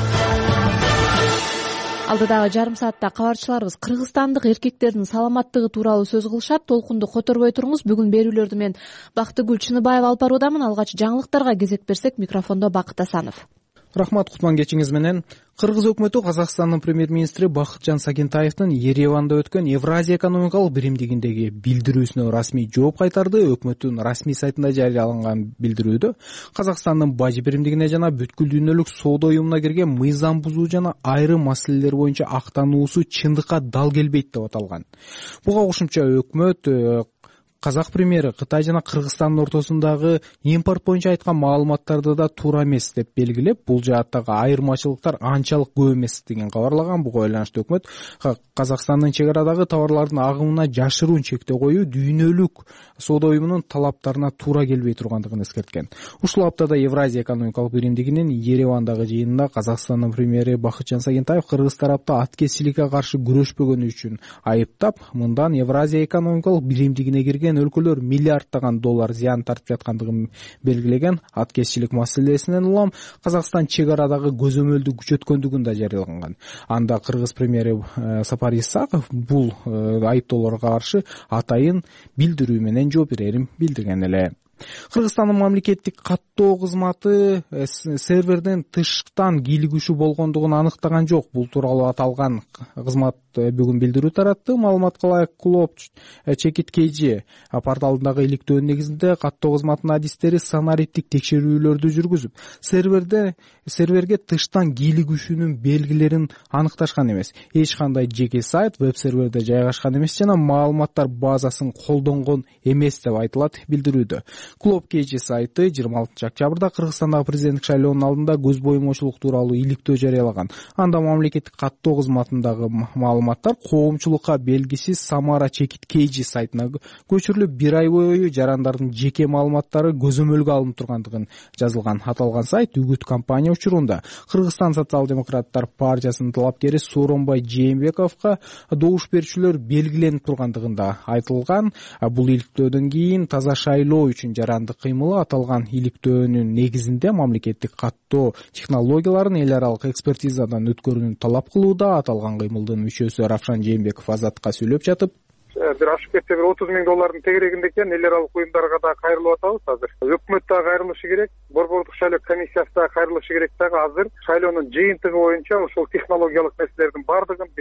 Алдыдагы жарым саатта кабарчыларыбыз кыргызстандык эркектердин саламаттыгы тууралуу сөз кылышат. Толкунду которбой туруңуз. Бүгүн берүүлөрдү мен Бактыгүл Чыныбаева алып баруудамын. Алгач жаңылыктарга кезек берсек, микрофондо Бакыт Асанов. Рахмат, кутман кечиңиз менен. Кыргыз өкмөтү Казакстандын премьер-министри Бакытжан Сагентаевдин Ереванда өткөн Евразия экономикалык биримдигиндеги билдирүүсүнө расмий жооп кайтарды. Өкмөттүн расмий сайтында жарыяланган билдирүүдө Казакстандын бажы биримдигине жана бүткүл дүйнөлүк соода уюмуна кирген мыйзам бузуу жана айрым маселелер боюнча актануусу чындыкка дал келбейт деп аталган. Буга кошумча өкмөт Казак премьери Кытай жана Кыргызстандын ортосундагы импорт боюнча айткан маалыматтарды да туура эмес деп белгилеп, бул жааттагы айырмачылыктар анчалык көп эмес деген кабарлаган. Буга байланыштуу өкмөт Казакстандын чек арадагы товарлардын агымына жашыруун чектөө коюу дүйнөлүк соода уюмунун талаптарына туура келбей тургандыгын эскерткен. Ушул аптада Евразия экономикалык биримдигинин Еревандагы жыйынында Казакстандын премьери Бакытжан Сагентаев кыргыз тарапты аткезчиликке каршы күрөшпөгөнү үчүн айыптап, мындан Евразия экономикалык биримдигине кирген өлкөлөр миллиардтаган доллар зыян тартып жаткандыгын белгилеген. Аткезчилик маселесинен улам Казакстан чек арадагы көзөмөлдү күчөткөндүгүн да жарыялаган. Анда кыргыз премьери Сапар Исаков бул айыптоолорго каршы атайын билдирүү менен жооп берерин билдирген эле. Кыргызстандын мамлекеттик каттоо кызматы серверден тыштан кийлигүүчү болгондугун аныктаган жок. Бул тууралуу аталган кызмат бүгүн билдирүү таратты. Маалыматка ылайык Клоп Чекит Кейжи порталындагы иликтөөнүн негизинде каттоо кызматынын адистери санариттик текшерүүлөрдү жүргүзүп, серверде серверге тыштан кийлигүүчүнүн белгилерин аныкташкан эмес. Эч кандай жеке сайт веб-серверде жайгашкан эмес жана маалыматтар базасын колдонгон эмес деп айтылат билдирүүдө. Клоп Кейжи сайты жыйырма алтынчы октябрда Кыргызстандагы президенттик шайлоонун алдында көз боюмочулук тууралуу иликтөө жарыялаган. Анда мамлекеттик каттоо кызматындагы маалыматтар коомчулукка белгисиз Самара Чекит Кейжи сайтына көчүрүлүп, бир ай бою жарандардын жеке маалыматтары көзөмөлгө алынып тургандыгын жазылган. Аталган сайт үгүт компания учурунда Кыргызстан социал-демократтар партиясынын талапкери Сооронбай Жээнбековго добуш берүүчүлөр белгиленип тургандыгында айтылган. Бул иликтөөдөн кийин таза шайлоо үчүн жарандык кыймылы аталган иликтөөнүн негизинде мамлекеттик каттоо технологияларын эл аралык экспертизадан өткөрүүнү талап кылууда. Аталган кыймылдын мүчөсү Равшан Жээнбеков Азатка сүйлөп жатып, бир ашып кетсе бир отуз миң доллардын тегерегинде экен, эл аралык уюмдарга да кайрылып атабыз азыр. Өкмөт да кайрылышы керек, борбордук шайлоо комиссиясы да кайрылышы керек дагы. Азыр шайлоонун жыйынтыгы боюнча ушул технологиялык маселелердин бардыгын биз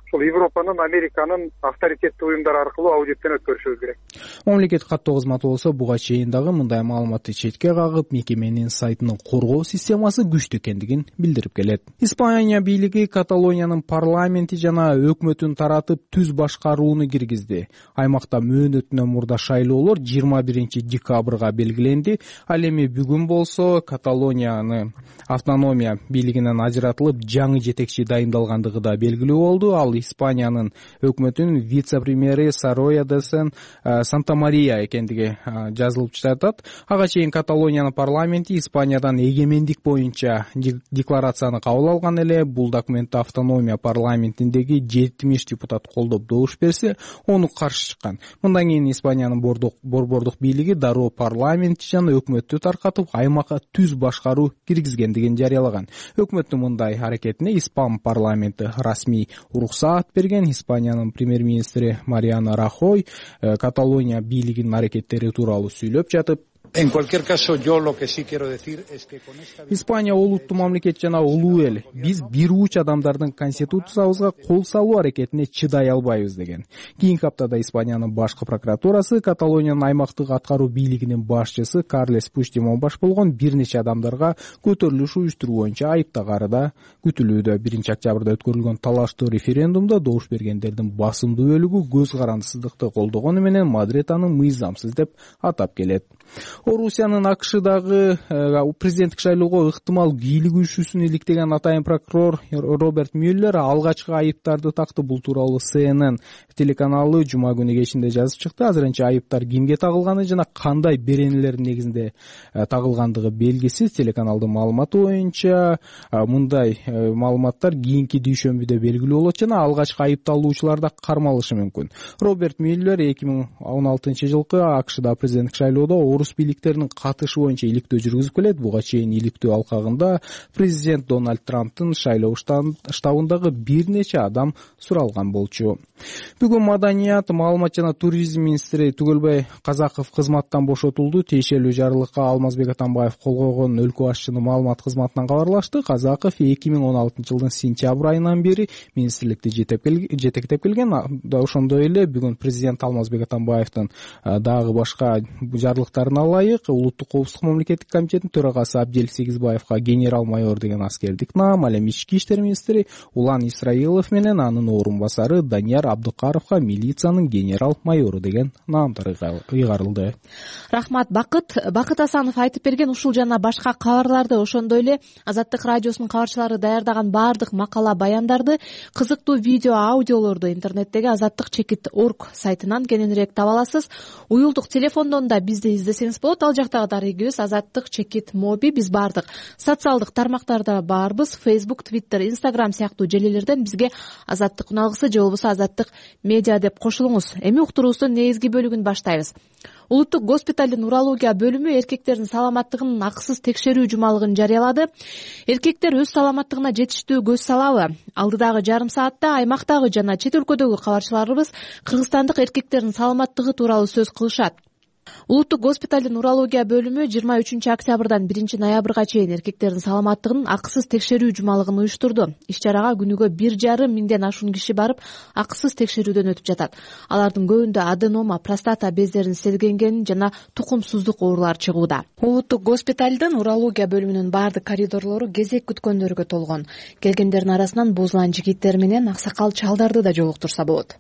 ушул Европанын, Американын авторитеттүү уюмдары аркылуу аудиттен өткөрүшүбүз керек. Мамлекет каттоо кызматы болсо буга чейин дагы мындай маалыматты четке кагып, мекеменин сайтынын коргоо системасы күчтүү экендигин билдирип келет. Испания бийлиги Каталониянын парламенти жана өкмөтүн таратып түз башкарууну киргизди. Аймакта мөөнөтүнөн мурда шайлоолор жыйырма биринчи декабрга белгиленди. Ал эми бүгүн болсо Каталонияны автономия бийлигинен ажыратылып, жаңы жетекчи дайындалгандыгы да белгилүү болду. Ал Испаниянын өкмөтүнүн вице-премьери Сороя де Санта Мария экендиги жазылып жатат. Ага чейин Каталониянын парламенти Испаниядан эгемендик боюнча декларацияны кабыл алган эле. Бул документти автономия парламентиндеги жетимиш депутат колдоп добуш берсе, ону каршы чыккан. Мындан кийин Испаниянын борбордук бийлиги дароо парламентти жана өкмөттү таркатып, аймакка түз башкаруу киргизгендигин жарыялаган. Өкмөттүн мындай аракетине Испан парламенти расмий уруксаат берген. Испаниянын премьер-министри Мариано Рахой Каталония бийлигинин аракеттери тууралуу сүйлөп жатып, En cualquier caso, yo lo que sí quiero decir es que con esta... Испания улуттуу мамлекет жана улуу эл. Биз бир уч адамдардын конституциябызга кол салуу аракетине чыдай албайбыз деген. Кийинки аптада Испаниянын башкы прокуратурасы Каталониянын аймактык аткаруу бийлигинин башчысы Карлес Пучдемон баш болгон бир нече адамдарга көтөрүлүш уюштуруу боюнча айыптагаары күтүлүүдө. биринчи октябрда өткөрүлгөн талаштуу референдумда добуш бергендердин басымдуу бөлүгү көз карандысыздыкты колдогону менен Мадрид аны мыйзамсыз деп атап келет. Орусиянын АКШдагы президенттик шайлоого ыктымал бийлик күчүүсүн иликтеген атайын прокурор Роберт Мюллер алгачкы айыптарды такты. Бул тууралуу Си Эн Эн телеканалы жума күнү кечинде жазып чыкты. Азырынча айыптар кимге тагылганы жана кандай беренелердин негизинде тагылгандыгы белгисиз. Телеканалдын маалыматы боюнча мындай маалыматтар кийинки дүйшөмбүдө белгилүү болот жана алгачкы айыпталуучулар да кармалышы мүмкүн. Роберт Мюллер эки миң он алтынчы жылкы АКШда президенттик шайлоодо орус бийликтеринин катышы боюнча иликтөө жүргүзүп келет. Буга чейин иликтөө алкагында президент Дональд Трамптын шайлоо штабындагы бир нече адам суралган болчу. Бүгүн маданият, маалымат жана туризм министри Түгөлбай Казаков кызматтан бошотулду. Тиешелүү жарлыкка Алмазбек Атамбаев кол койгон өлкө башчынын маалымат кызматынан кабарлашты. Казаков эки миң он алтынчы жылдын сентябрь айынан бери министрликти жетектеп келген. Ошондой эле бүгүн президент Алмазбек Атамбаевдин дагы башка жарлыктарына ылайык улуттук коопсуздук мамлекеттик комитетинин төрагасы Абдел Сегизбаевга генерал-майор деген аскердик наам, ал эми ички иштер министри Улан Исраилов менен анын орун басары Данияр Абдыкаровго милициянын генерал-майору деген наамдар ыйгарылды. Рахмат. Бакыт Бакыт Асанов айтып берген ушул жана башка кабарларды, ошондой эле Азаттык радиосунун кабарчылары даярдаган баардык макала баяндарды, кызыктуу видео аудиолорду интернеттеги азаттык чекит точка орг сайтынан кененирээк таба аласыз. Уюлдук телефондон да бизди издесеңиз болот. Ал жактагы дарегибиз азаттык чекит моби. Биз баардык социалдык тармактарда барбыз. Facebook, Twitter, Instagram сыяктуу желилерден бизге азаттык уналгысы же болбосо азаттык медиа деп кошулуңуз. Эми уктуруубуздун негизги бөлүгүн баштайбыз. Улуттук госпиталдын урология бөлүмү эркектердин саламаттыгынын акысыз текшерүү жумалыгын жарыялады. Эркектер өз саламаттыгына жетиштүү көз салабы? Алдыдагы жарым саатта аймактагы жана чет өлкөдөгү кабарчыларыбыз кыргызстандык эркектердин саламаттыгы тууралуу сөз кылышат. Улуттук госпиталдын урология бөлүмү жыйырма үчүнчү октябрдан биринчи ноябрга чейин эркектердин саламаттыгынын акысыз текшерүү жумалыгын уюштурду. Иш чарага күнүгө бир жарым миңден ашуун киши барып, акысыз текшерүүдөн өтүп жатат. Алардын көбүндө аденома, простата бездеринин селгенгени жана тукумсуздук оорулары чыгууда. Улуттук госпиталдын урология бөлүмүнүн баардык коридорлору кезек күткөндөргө толгон. Келгендердин арасынан бузулан жигиттер менен аксакал чалдарды да жолуктурса болот.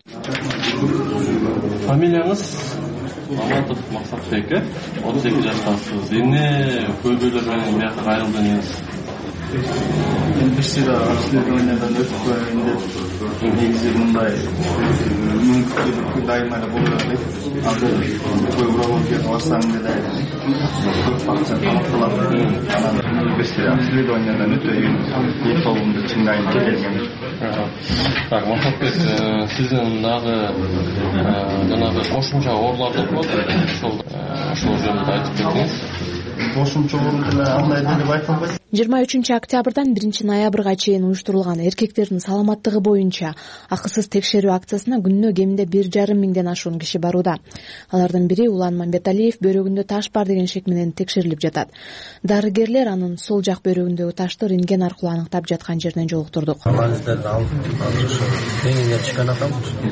Фамилияңыз? Маматов Максатбек, отуз эки жаштасыз. Эмне көйгөйлөр менен бияка кайрылдыңыз? Бир сыйра обследованиядан өткөн деп негизи мындай мүмкүнчүлүк дайыма эле болуп атат. Азыр көй урологияга барсаң деле көп акча талап кылат. Анан бир сыйра обследованиядан өтөйүн, диетологумду чыңдайын деп келгем. Так, Максатбек, сиздин дагы жанагы кошумча ооруларды болот. Ошол ошол жөнүндө айтып кетиңиз. кошумча орун деле андай деле байкалбайт. жыйырма үчүнчү октябрдан биринчи ноябрга чейин уюштурулган эркектердин саламаттыгы боюнча акысыз текшерүү акциясына күнүнө кеминде бир жарым миңден ашуун киши барууда. Алардын бири Улан Мамбеталиев бөйрөгүндө таш бар деген шек менен текшерилип жатат. Дарыгерлер анын сол жак бөйрөгүндөгү ташты рентген аркылуу аныктап жаткан жеринен жолуктурдук. Анализдерди алып азыр ошо рентгенге түшкөн атам.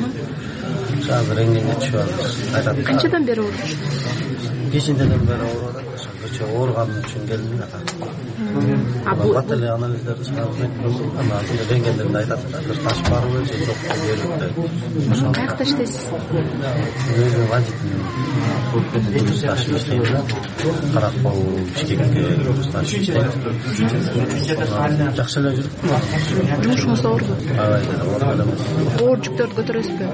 Азыр рентгенге түшүп атат. Айтат. Канчадан бери ооруп? Кечинеден бери ооруп атат. Ошо ооруганым үчүн келдим атат. А бул баталия анализдерди чыгарып бердим. Ана рентгендерде айтат да, бир таш барбы, же жок деп. Ошо каякта иштейсиз? Өзүм водитель. Таш иштейм да. Каракол, Бишкекке таш иштейм. Жакшы эле жүрүп. Жумушуңуз оорбу? Ооба, ооруп элемес. Оор жүктөрдү көтөрөсүзбү?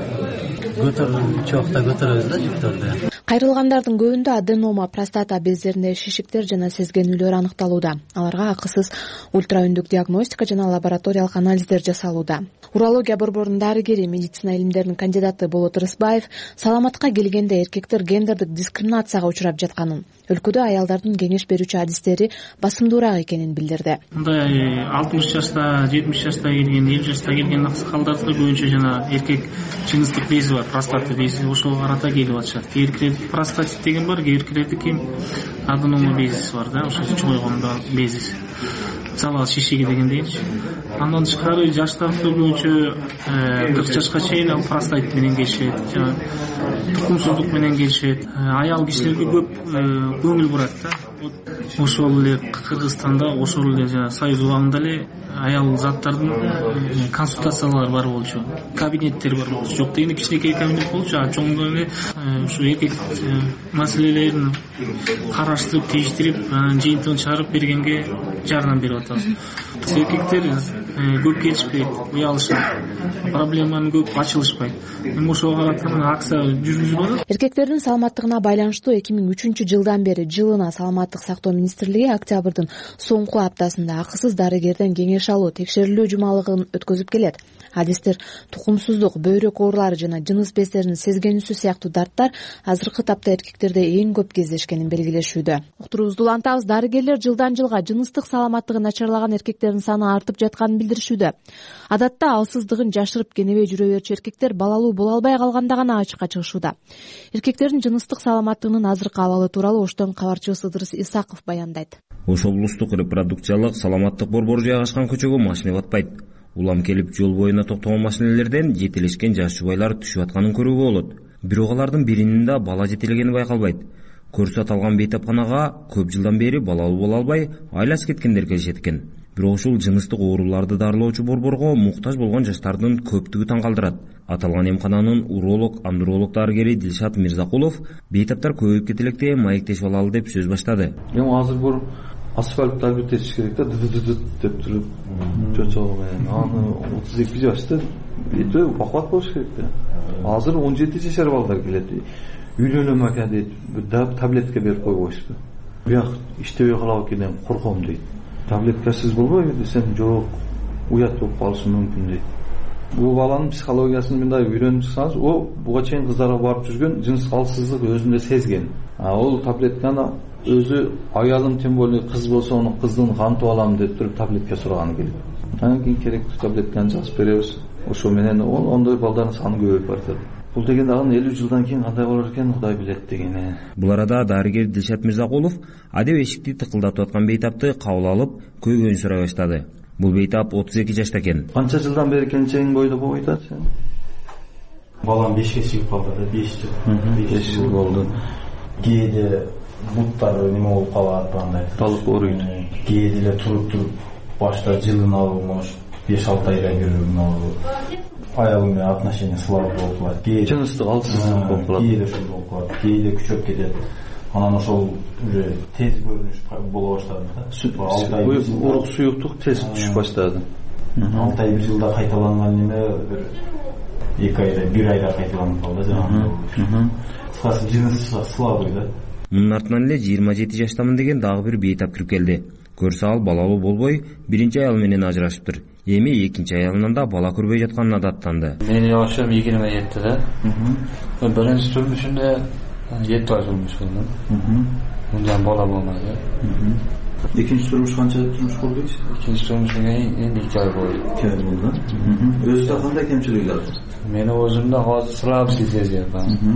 Көтөрүп, чокта көтөрөбүз да жүктөрдү. Кайрылгандардын көбүндө аденома, простата бездеринде шишиктер жана сезгенүүлөр аныкталууда. Аларга акысыз ультраүндүк диагностика жана лабораториялык анализдер жасалууда. Урология борборунун дарыгери, медицина илимдеринин кандидаты Болот Рысбаев саламатка келгенде эркектер гендердик дискриминацияга учурап жатканын, өлкөдө аялдардын кеңеш берүүчү адистери басымдуураак экенин билдирди. Мындай алтымыш жашта, жетимиш жашта келген, элүү жашта келген аксакалдарды көбүнчө жана эркек жыныстык бези бар, простата бези, ошого карата келип атышат. Кээбиркилердики простатит деген бар, кээбиркилердики аденома безиси бар да, ошо чойгондо безиси. Мисалы шишеги деген дейинчи. Андан тышкары жаштарды көбүнчө кырк жашка чейин ал простатит менен келишет, жана тукумсуздук менен келишет. Аял кишилерге көп көңүл бурат да. Ошол эле Кыргызстанда, ошол эле жана Союз убагында эле аял заттардын консультациялары бар болчу, кабинеттер бар болчу. Жок дегенде кичинекей кабинет болчу, а чоңдо эле ушу эркек маселелерин караштырып, тийиштирип, анан жыйынтыгын чыгарып бергенге жардам берип атабыз. Эркектер көп келишпейт, уялышат, проблеманы көп ачылышпайт. Эми ошого карата акция жүргүзүлүп атат. Эркектердин саламаттыгына байланыштуу эки миң үчүнчү жылдан бери жылына Саламаттык сактоо министрлиги октябрдын соңку аптасында акысыз дарыгерден кеңеш алуу, текшерилүү жумалыгын өткөзүп келет. Адистер тукумсуздук, бөйрөк оорулары жана жыныс бездеринин сезгенүүсү сыяктуу дарттар азыркы тапта эркектерде эң көп кездешкенин белгилешүүдө. Уктуруубузду улантабыз, дарыгерлер жылдан жылга жыныстык саламаттыгы начарлаган эркектердин саны артып жатканын билдиришүүдө. Адатта алсыздыгын жашырып кенебей жүрө берчү эркектер балалуу боло албай калганда гана ачыкка чыгышууда. Эркектердин жыныстык саламаттыгынын азыркы абалы тууралуу Оштон кабарчыбыз Ыдырыс Исаков баяндайт. Ош облустук репродукциялык саламаттык борбору жайгашкан көчөгө машина батпайт. Улам келип жол боюна токтогон машинелерден жетелешкен жаш жубайлар түшүп атканын көрүүгө болот. Бирок алардын биринин да бала жетелегени байкалбайт. Көрсө аталган бейтапканага көп жылдан бери балалуу боло албай айлас кеткендер келишет экен. Бирок ушул жыныстык ооруларды дарылоочу борборго муктаж болгон жаштардын көптүгү таң калтырат. Аталган эмкананын уролог, андролог дарыгери Дилшат Мирзакулов бейтаптар көбөйүп кетелекте маектешип алалы деп сөз баштады. Эми азыр бул асфальтты албетечиш керек да, ды-ды-ды деп туруп чочогу менен. Аны отуз эки жашта эте бакват болуш керек да. Азыр он жети жашар балдар келет. Үйлөнөм ака дейт, таблетка берип койбойсузбу? Бияк иштебей калабы экен, корком дейт. Таблеткасыз болбойбу десем, жок, уят болуп калышы мүмкүн дейт. Бул баланын психологиясын мындай үйрөнүп чыксаңыз, о буга чейин кыздарга барып жүргөн жыныс алсыздык өзүндө сезген. А ол таблетканы өзү аялым, тем более кыз болсо, аны кыздын кантып алам деп туруп таблетка сураганы келет. Анан кийин керектүү таблетканы жазып беребиз. Ошо менен ондой балдардын саны көбөйүп барат. Бул деген дагы элүү жылдан кийин кандай болор экен, Кудай билет дегени. Бул арада дарыгер Дилшат Мирзакулов адеп эшикти тыкылдатып аткан бейтапты кабыл алып, көйгөйүн сурай баштады. Бул бейтап отуз эки жашта экен. Канча жылдан бери келчегиң бойдо болуп атат сен? Балам бешке чыгып калды да, беш жыл. беш жыл болду. Кээде буттары неме болуп калат, андай. Талып ооруйт. Кээде эле туруп-туруп башта жылын алып, может беш алты айга көрүм алып. Аялым менен отношения слабый болуп калат. Кээде жыныстык алсыздык болуп калат. Кээде ушул болуп калат. Кээде күчөп кетет. Анан ошол уже тез көрүнүш боло баштады да. алты ай урук суюктук тез түшүп баштады. алты ай бир жылда кайталанган неме бир эки айда, бир айда кайталанып калды жаңы. Кыскасы жынысы слабый да. Мунун артынан эле жыйырма жети жаштамын деген дагы бир бейтап кирип келди. Көрсө ал балалуу болбой, биринчи аял менен ажырашыптыр. Эми экинчи аялынан да бала көрбөй жатканын адаттанды. Менин жашым yigirma yetti да. Биринчи турмушунда жети ай турмуш кылдым. мындан бала болмайды. Экинчи турмуш канча турмуш болду дейсиз? Экинчи турмушдан кийин эми эки ай болду. эки ай болду. Өзүндө кандай кемчиликтер бар? Мени өзүмдө азыр слабый сезем.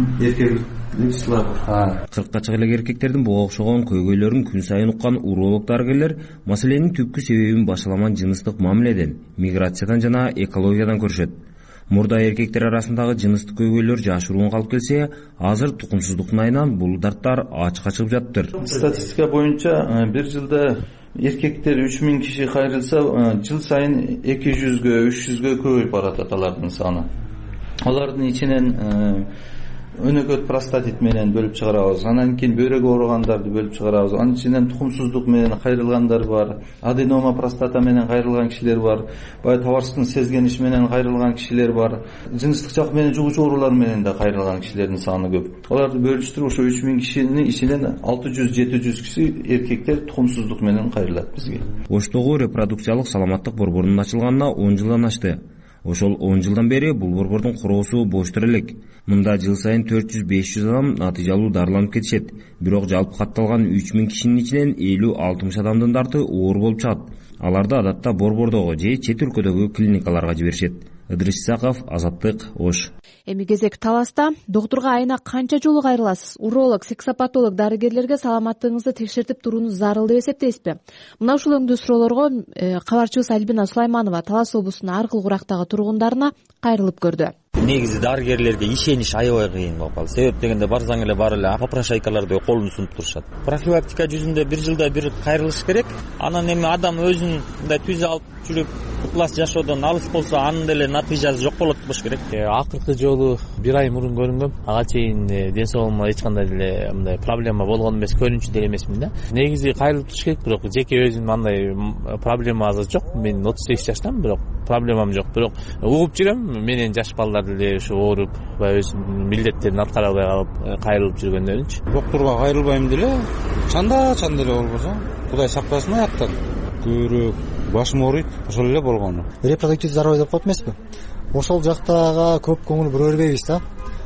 Эркектик слабый. кыркка чыга элек эркектердин буга окшогон көйгөйлөрүн күн сайын уккан уролог дарыгерлер маселенин түпкү себебин башаламан жыныстык мамиледен, миграциядан жана экологиядан көрүшөт. Мурда эркектер арасындагы жыныстык көйгөйлөр жашыруун калып келсе, азыр тукумсуздуктун айынан бул дарттар ачыкка чыгып жатыптыр. Статистика боюнча бир жылда эркектер үч миң киши кайрылса, жыл сайын эки жүзгө, үч жүзгө көбөйүп баратат алардын саны. Алардын ичинен өнөкөт простатит менен бөлүп чыгарабыз. Анан кийин бөйрөк ооругандарды бөлүп чыгарабыз. Анын ичинен тукумсуздук менен кайрылгандар бар, аденома простата менен кайрылган кишилер бар, бая товарсыздын сезгениш менен кайрылган кишилер бар, жыныстык жак менен жугуучу оорулар менен да кайрылган кишилердин саны көп. Аларды бөлүштүрүп ошо үч миң кишинин ичинен алты жүз жети жүз киши эркектер тукумсуздук менен кайрылат бизге. Оштогу репродукциялык саламаттык борборунун ачылганына он жылдан ашты. Ошол он жылдан бери бул борбордун куроосу боштур элек. Мында жыл сайын төрт жүз беш жүз адам натыйжалуу дарыланып кетишет. Бирок жалпы катталган үч миң кишинин ичинен элүү алтымыш адамдын дарты оор болуп чыгат. Аларды адатта борбордогу же чет өлкөдөгү клиникаларга жиберишет. Ыдырыс Исаков, Азаттык, Ош. Эми кезек Таласта. Доктурга айына канча жолу кайрыласыз? Уролог, сексопатолог дарыгерлерге саламаттыгыңызды текшертип турууну зарыл деп эсептейсизби? Мына ушул өңдүү суроолорго кабарчыбыз Альбина Сулайманова Талас облусунун Аркыл Курактагы тургундарына кайрылып көрдү. Негизи дарыгерлерге ишениш аябай кыйын болуп калды. Себеп дегенде барсаң эле бар эле попрошайкаларды колун сунуп турушат. Профилактика жүзүндө бир жылда бир кайрылыш керек. Анан эми адам өзүн мындай түз алып жүрүп ыкылас жашоодон алыс болсо, анын деле натыйжасы жок болот болуш керек. Акыркы жолу бир ай мурун көрүнгөм. Ага чейин ден соолугума эч кандай деле мындай проблема болгон эмес, көрүнчү деле эмесмин да. Негизи кайрылып туруш керек, бирок жеке өзүм андай проблема азыр жок. Мен отуз сегиз жаштамын, бирок проблемам жок. Бирок угуп жүрөм, менен жаш балдар деле ушу ооруп, баягы өз милдеттерин аткара албай калып кайрылып жүргөндөрүнчү. Доктурга кайрылбайм деле, чанда чанда эле болбосо, Кудай сактасын аяктан. Көйрөк, башым ооруйт, ошол эле болгону. Репродуктив здоровье деп коет эмеспи? Ошол жактага көп көңүл бура бербейбиз да.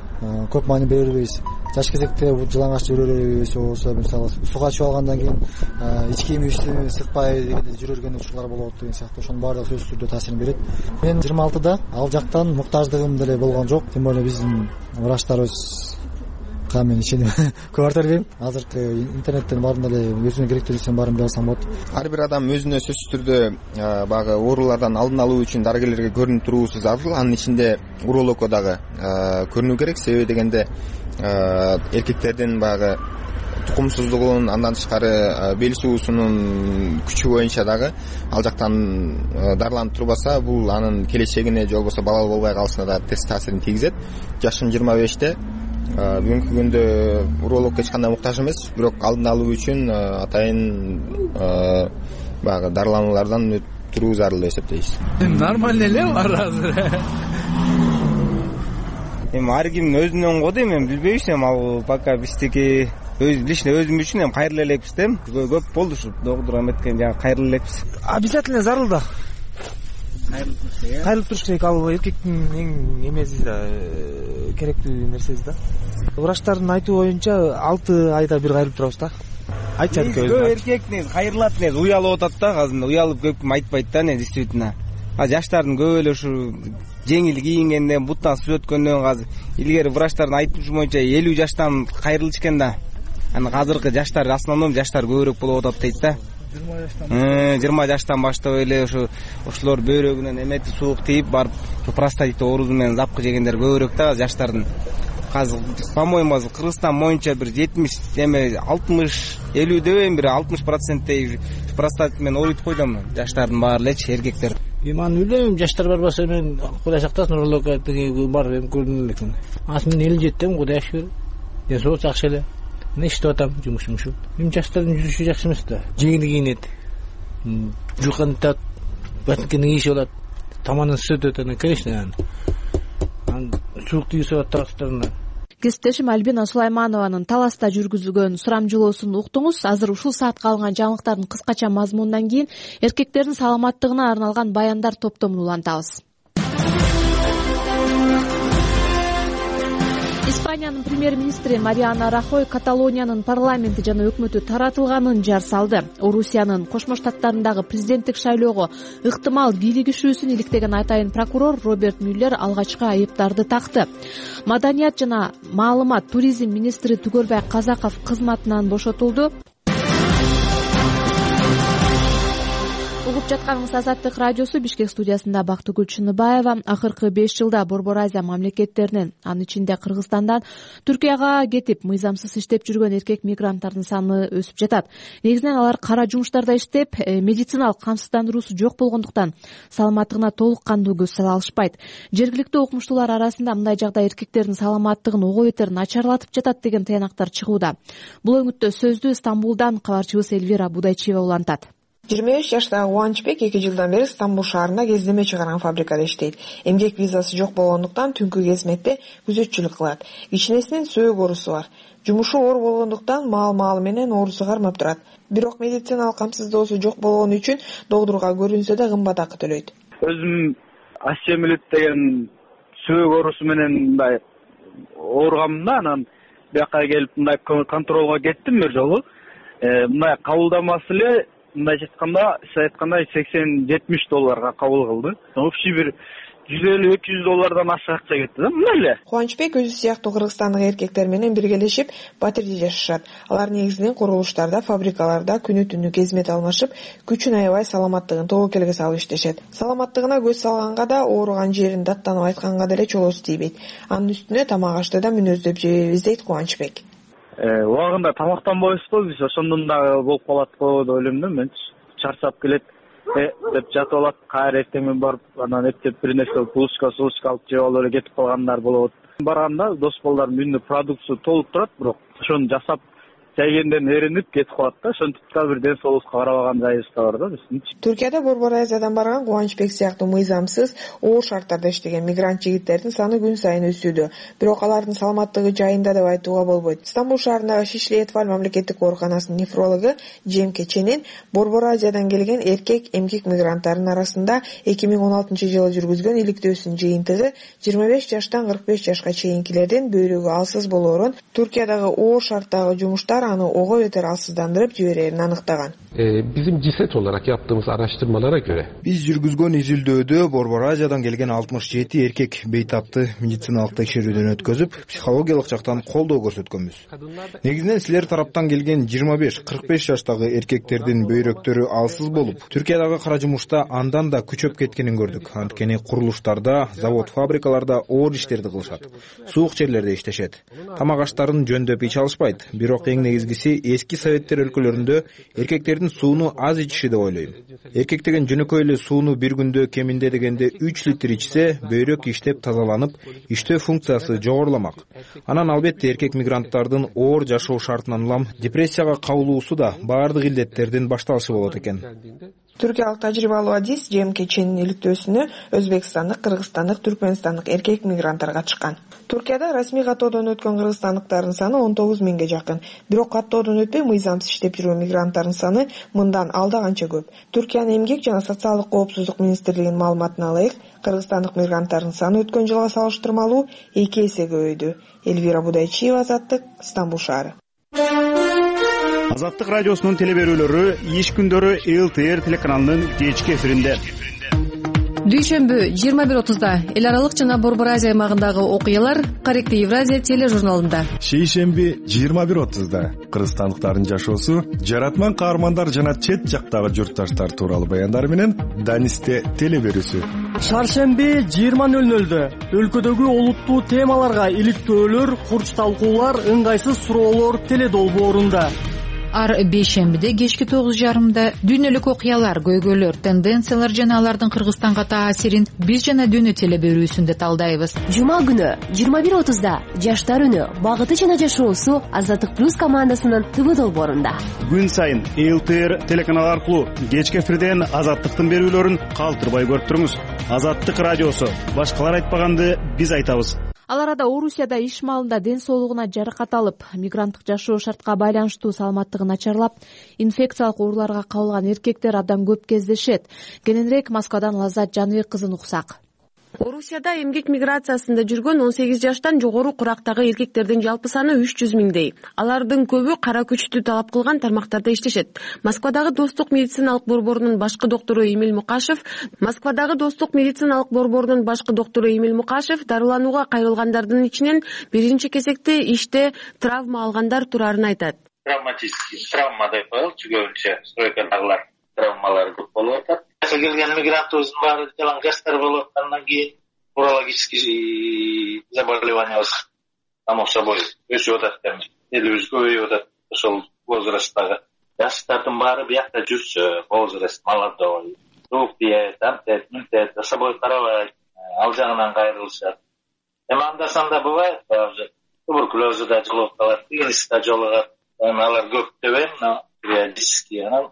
Көп маани бере бербейбиз. Жаш кезекте жылаңач жүрө бербейбиз, болсо мисалы суга чыгып алгандан кийин ич кийим сыкпай дегенде жүрө берген учурлар болот деген сыяктуу. Ошонун баардыгы сөзсүз түрдө таасирин берет. Мен жыйырма алтыда ал жактан муктаждыгым деле болгон жок. Тем более биздин врачтарыбыз мен ишенип көп арта бербейм. Азыркы интернеттен баарын деле өзүнө керектүү нерсенин баарын биле алсам болот. Ар бир адам өзүнө сөзсүз түрдө баягы оорулардан алдын алуу үчүн дарыгерлерге көрүнүп туруусу зарыл. Анын ичинде урологко дагы көрүнүү керек. Себеби дегенде эркектердин баягы тукумсуздугун, андан тышкары бел суусунун күчү боюнча дагы ал жактан дарыланып турбаса, бул анын келечегине же болбосо балалуу болбой калышына да терс таасирин тийгизет. Жашым жыйырма беште. Бүгүнкү күндө урологко эч кандай муктаж эмес, бирок алдын алуу үчүн атайын баягы дарылануулардан өтүп туруу зарыл деп эсептейбиз. Нормально эле бар азыр. Эми ар ким өзүнөн го дейм, мен билбейбиз, эми ал пока биздики өз лично өзүм үчүн эми кайрыла элекпиз да. Көп болду ушу доктур эметкен жана кайрыла элекпиз. Обязательно зарыл да. Кайрылып туруш керек, ал эркектин эң эмеси да, керектүү нерсеси да. Врачтардын айтуу боюнча алты айда бир кайрылып турабыз да. Айтчат көз. Көп эркек не кайрылат, не уялып атат да, азыр уялып көп ким айтпайт да, не действительно. А жаштардын көп эле ушу жеңил кийингенден, буттан сүз өткөндөн азыр илгери врачтардын айтуусу боюнча элүү жаштан кайрылчу экен да. Аны азыркы жаштар, основном жаштар көбүрөөк болуп атат дейт да. жыйырма жаштан баштап эле ушу ошолор бөйрөгүнөн эмети суук тийип барып простатит оорусу менен запкы жегендер көбүрөөк да жаштардын. Азыр по-моему Кыргызстан боюнча бир жетимиш эме алтымыш элүү дебейм, бир алтымыш проценттей простатит менен ооруйт го дейм жаштардын баары элечи, эркектер. Мен аны билбейм, жаштар барбаса мен Кудай сактасын, урологко барып эми көрдүм элекмин. Азыр мен элүү жетидемин, Кудай шүгүр. Ден соолук жакшы эле. Мен иштеп атам, жумушум ушу. Эми жаштардын жүрүшү жакшы эмес да. Жеңил кийинет. Жукантат, баткени кийишип алат. Таманын сөтөт, анан конечно. Анан суук тийип атат тарастарына. Кесиптешим Альбина Сулайманованын Таласта жүргүзгөн сурамжылоосун уктуңуз. Азыр ушул саатка алынган жаңылыктардын кыскача мазмунунан кийин эркектердин саламаттыгына арналган баяндар топтомун улантабыз. Испаниянын премьер-министри Мариано Рахой Каталониянын парламенти жана өкмөтү таратылганын жар салды. Орусиянын Кошмо Штаттарындагы президенттик шайлоого ыктымал бийлигишүүсүн иликтеген атайын прокурор Роберт Мюллер алгачкы айыптарды такты. Маданият жана маалымат туризм министри Түгөлбай Казаков кызматынан бошотулду. Угуп жатканыңыз Азаттык радиосу. Бишкек студиясында Бактыгүл Чыныбаева. Акыркы беш жылда Борбор Азия мамлекеттеринен, анын ичинде Кыргызстандан Түркияга кетип мыйзамсыз иштеп жүргөн эркек мигранттардын саны өсүп жатат. Негизинен алар кара жумуштарда иштеп, медициналык камсыздандыруусу жок болгондуктан саламаттыгына толук кандуу көз сала алышпайт. Жергиликтүү окумуштуулар арасында мындай жагдай эркектердин саламаттыгын ого бетер начарлатып жатат деген тыянактар чыгууда. Бул өңүттө сөздү Стамбулдан кабарчыбыз Эльвира Будайчиева улантат. жыйырма беш жаштагы Кубанычбек эки жылдан бери Стамбул шаарында кездеме чыгарган фабрикада иштейт. Эмгек визасы жок болгондуктан түнкү кезметте күзөтчүлүк кылат. Кичинесинин сөөк оорусу бар. Жумушу оор болгондуктан маал-маалы менен оорусу кармап турат. Бирок медициналык камсыздоосу жок болгону үчүн доктурга көрүнсө да кымбат акы төлөйт. Өзүм остеомилит деген сөөк оорусу менен мындай ооругам да, анан бияка келип мындай контролго кеттим бир жолу. Мындай кабылдамасы эле мындай айтканда, сиз айткандай сексен жетимиш долларга кабыл кылды. Общий бир жүз элүү эки жүз доллардан ашык акча кетти да, мындай эле. Кубанычбек өзү сыяктуу кыргызстандык эркектер менен биргелешип батирде жашашат. Алар негизинен курулуштарда, фабрикаларда күнү-түнү кезмет алмашып, күчүн аябай саламаттыгын тобокелге салып иштешет. Саламаттыгына көз салганга да, ооруган жерин даттанып айтканга деле чолосу тийбейт. Анын үстүнө тамак ашты да мүнөздөп жебейбиз дейт Кубанычбек. Убагында тамактанбайбызбы биз, ошондон дагы болуп калат го деп ойлойм да мен. Чарчап келет, деп жатып алат, кайра эртең барып, анан эптеп бир нерсе булочка, сулочка алып жеп алып эле кетип калгандар болот. Барганда дос балдар үйүндө продукция толуп турат, бирок ошону жасап жайгенден эренип кетип калат да, ошентип да бир ден соолукка карабаган жайыбыз да бар да биздин. Түркияда Борбор Азиядан барган Кубанычбек сыяктуу мыйзамсыз оор шарттарда иштеген мигрант жигиттердин саны күн сайын өсүүдө. Бирок алардын саламаттыгы жайында деп айтууга болбойт. Стамбул шаарындагы Шишли Этваль мамлекеттик ооруканасынын нефрологу Джем Кеченин Борбор Азиядан келген эркек эмгек мигранттардын арасында эки миң он алтынчы жылы жүргүзгөн иликтөөсүнүн жыйынтыгы жыйырма беш жаштан кырк беш жашка чейинкилердин бөйрөгү алсыз болоорун, Түркиядагы оор шарттагы жумуштар аны ого бетер алсыздандырып жиберерин аныктаган. Bizim ciset olarak yaptığımız araştırmalara göre биз жүргүзгөн изилдөөдө Борбор Азиядан келген алтымыш жети эркек бейтапты медициналык текшерүүдөн өткөзүп, психологиялык жактан колдоо көрсөткөнбүз. Негизинен силер тараптан келген жыйырма беш кырк беш жаштагы эркектердин бөйрөктөрү алсыз болуп, Түркиядагы кара жумушта андан да күчөп кеткенин көрдүк. Анткени курулуштарда, завод, фабрикаларда оор иштерди кылышат. Суук жерлерде иштешет. Тамак аштарын жөндөп ич алышпайт. Бирок эң негизгиси эски советтер өлкөлөрүндө эркектердин сууну аз ичиши деп ойлойм. Эркек деген жөнөкөй эле сууну бир күндө кеминде дегенде үч литр ичсе, бөйрөк иштеп тазаланып, иштөө функциясы жогоруламак. Анан албетте эркек мигранттардын оор жашоо шартынан улам депрессияга кабылуусу да баардык илдеттердин башталышы болот экен. Түркиялык тажрыйбалуу адис Джем Кеченин иликтөөсүнө өзбекстандык, кыргызстандык, түркмөнстандык эркек мигранттар катышкан. Туркияда расмий каттоодон өткөн кыргызстандыктардын саны он тогуз миңге жакын. Бирок каттоодон өтпөй мыйзамсыз иштеп жүргөн мигранттардын саны мындан алда канча көп. Түркиянын эмгек жана социалдык коопсуздук министрлигинин маалыматына ылайык, кыргызстандык мигранттардын саны өткөн жылга салыштырмалуу эки эсе көбөйдү. Эльвира Будайчиева, Азаттык, Стамбул шаары. Азаттык радиосунун телеберүүлөрү иш күндөрү эл тэ эр телеканалынын кечки эфиринде. Дүйшөмбү жыйырма бир отузда эл аралык жана Борбор Азия аймагындагы окуялар Корректный Евразия тележурналында. Шейшемби жыйырма бир отузда кыргызстандыктардын жашоосу, жаратман каармандар жана чет жактагы журтташтар тууралуу баяндар менен Данисте телеберүүсү. Шаршемби жыйырма нөл нөлдө өлкөдөгү олуттуу темаларга иликтөөлөр, курч талкуулар, ыңгайсыз суроолор теледолбоорунда. Ар бейшембиде кечки тогуз жарымда дүйнөлүк окуялар, көйгөйлөр, тенденциялар жана алардын Кыргызстанга таасирин биз жана дүйнө телеберүүсүндө талдайбыз. Жума күнү жыйырма бир отузда жаштар үнү, багыты жана жашоосу Азаттык плюс командасынын ТВ долбоорунда. Күн сайын эл тэ эр телеканалы аркылуу кечки эфирден Азаттыктын берүүлөрүн калтырбай көрүп туруңуз. Азаттык радиосу, башкалар айтпаганды биз айтабыз. Ал арада Орусияда иш маалында ден соолугуна жаракат алып, мигранттык жашоо шартка байланыштуу саламаттыгы начарлап, инфекциялык ооруларга кабылган эркектер абдан көп кездешет. Кененирээк Москвадан Лаззат Жаныбек кызын уксак. Орусияда эмгек миграциясында жүргөн он сегиз жаштан жогору курактагы эркектердин жалпы саны үч жүз миңдей. Алардын көбү кара күчтү талап кылган тармактарда иштешет. Москвадагы Достук медициналык борборунун башкы доктору Эмиль Мукашев, Москвадагы Достук медициналык борборунун башкы доктору Эмиль Мукашев дарыланууга кайрылгандардын ичинен биринчи кезекте иште травма алгандар турарын айтат. Травматический травма деп коелучу, көбүнчө стройкадагылар травмалар көп болуп атат. Келген мигрантыбыздын баары жалаң жаштар болуп аткандан кийин урологический заболевание само собой өсүп атат. Элибиз көбөйүп атат ошол возрасттагы. Жаштардын баары биякта жүрсө, возраст молодой, рук тиет, антет, мынтет, за собой карабайт, ал жагынан кайрылышат. Эми анда санда бывает, туберкулезу да жолугуп калат, инис да жолугат. Алар көп деп но периодически анан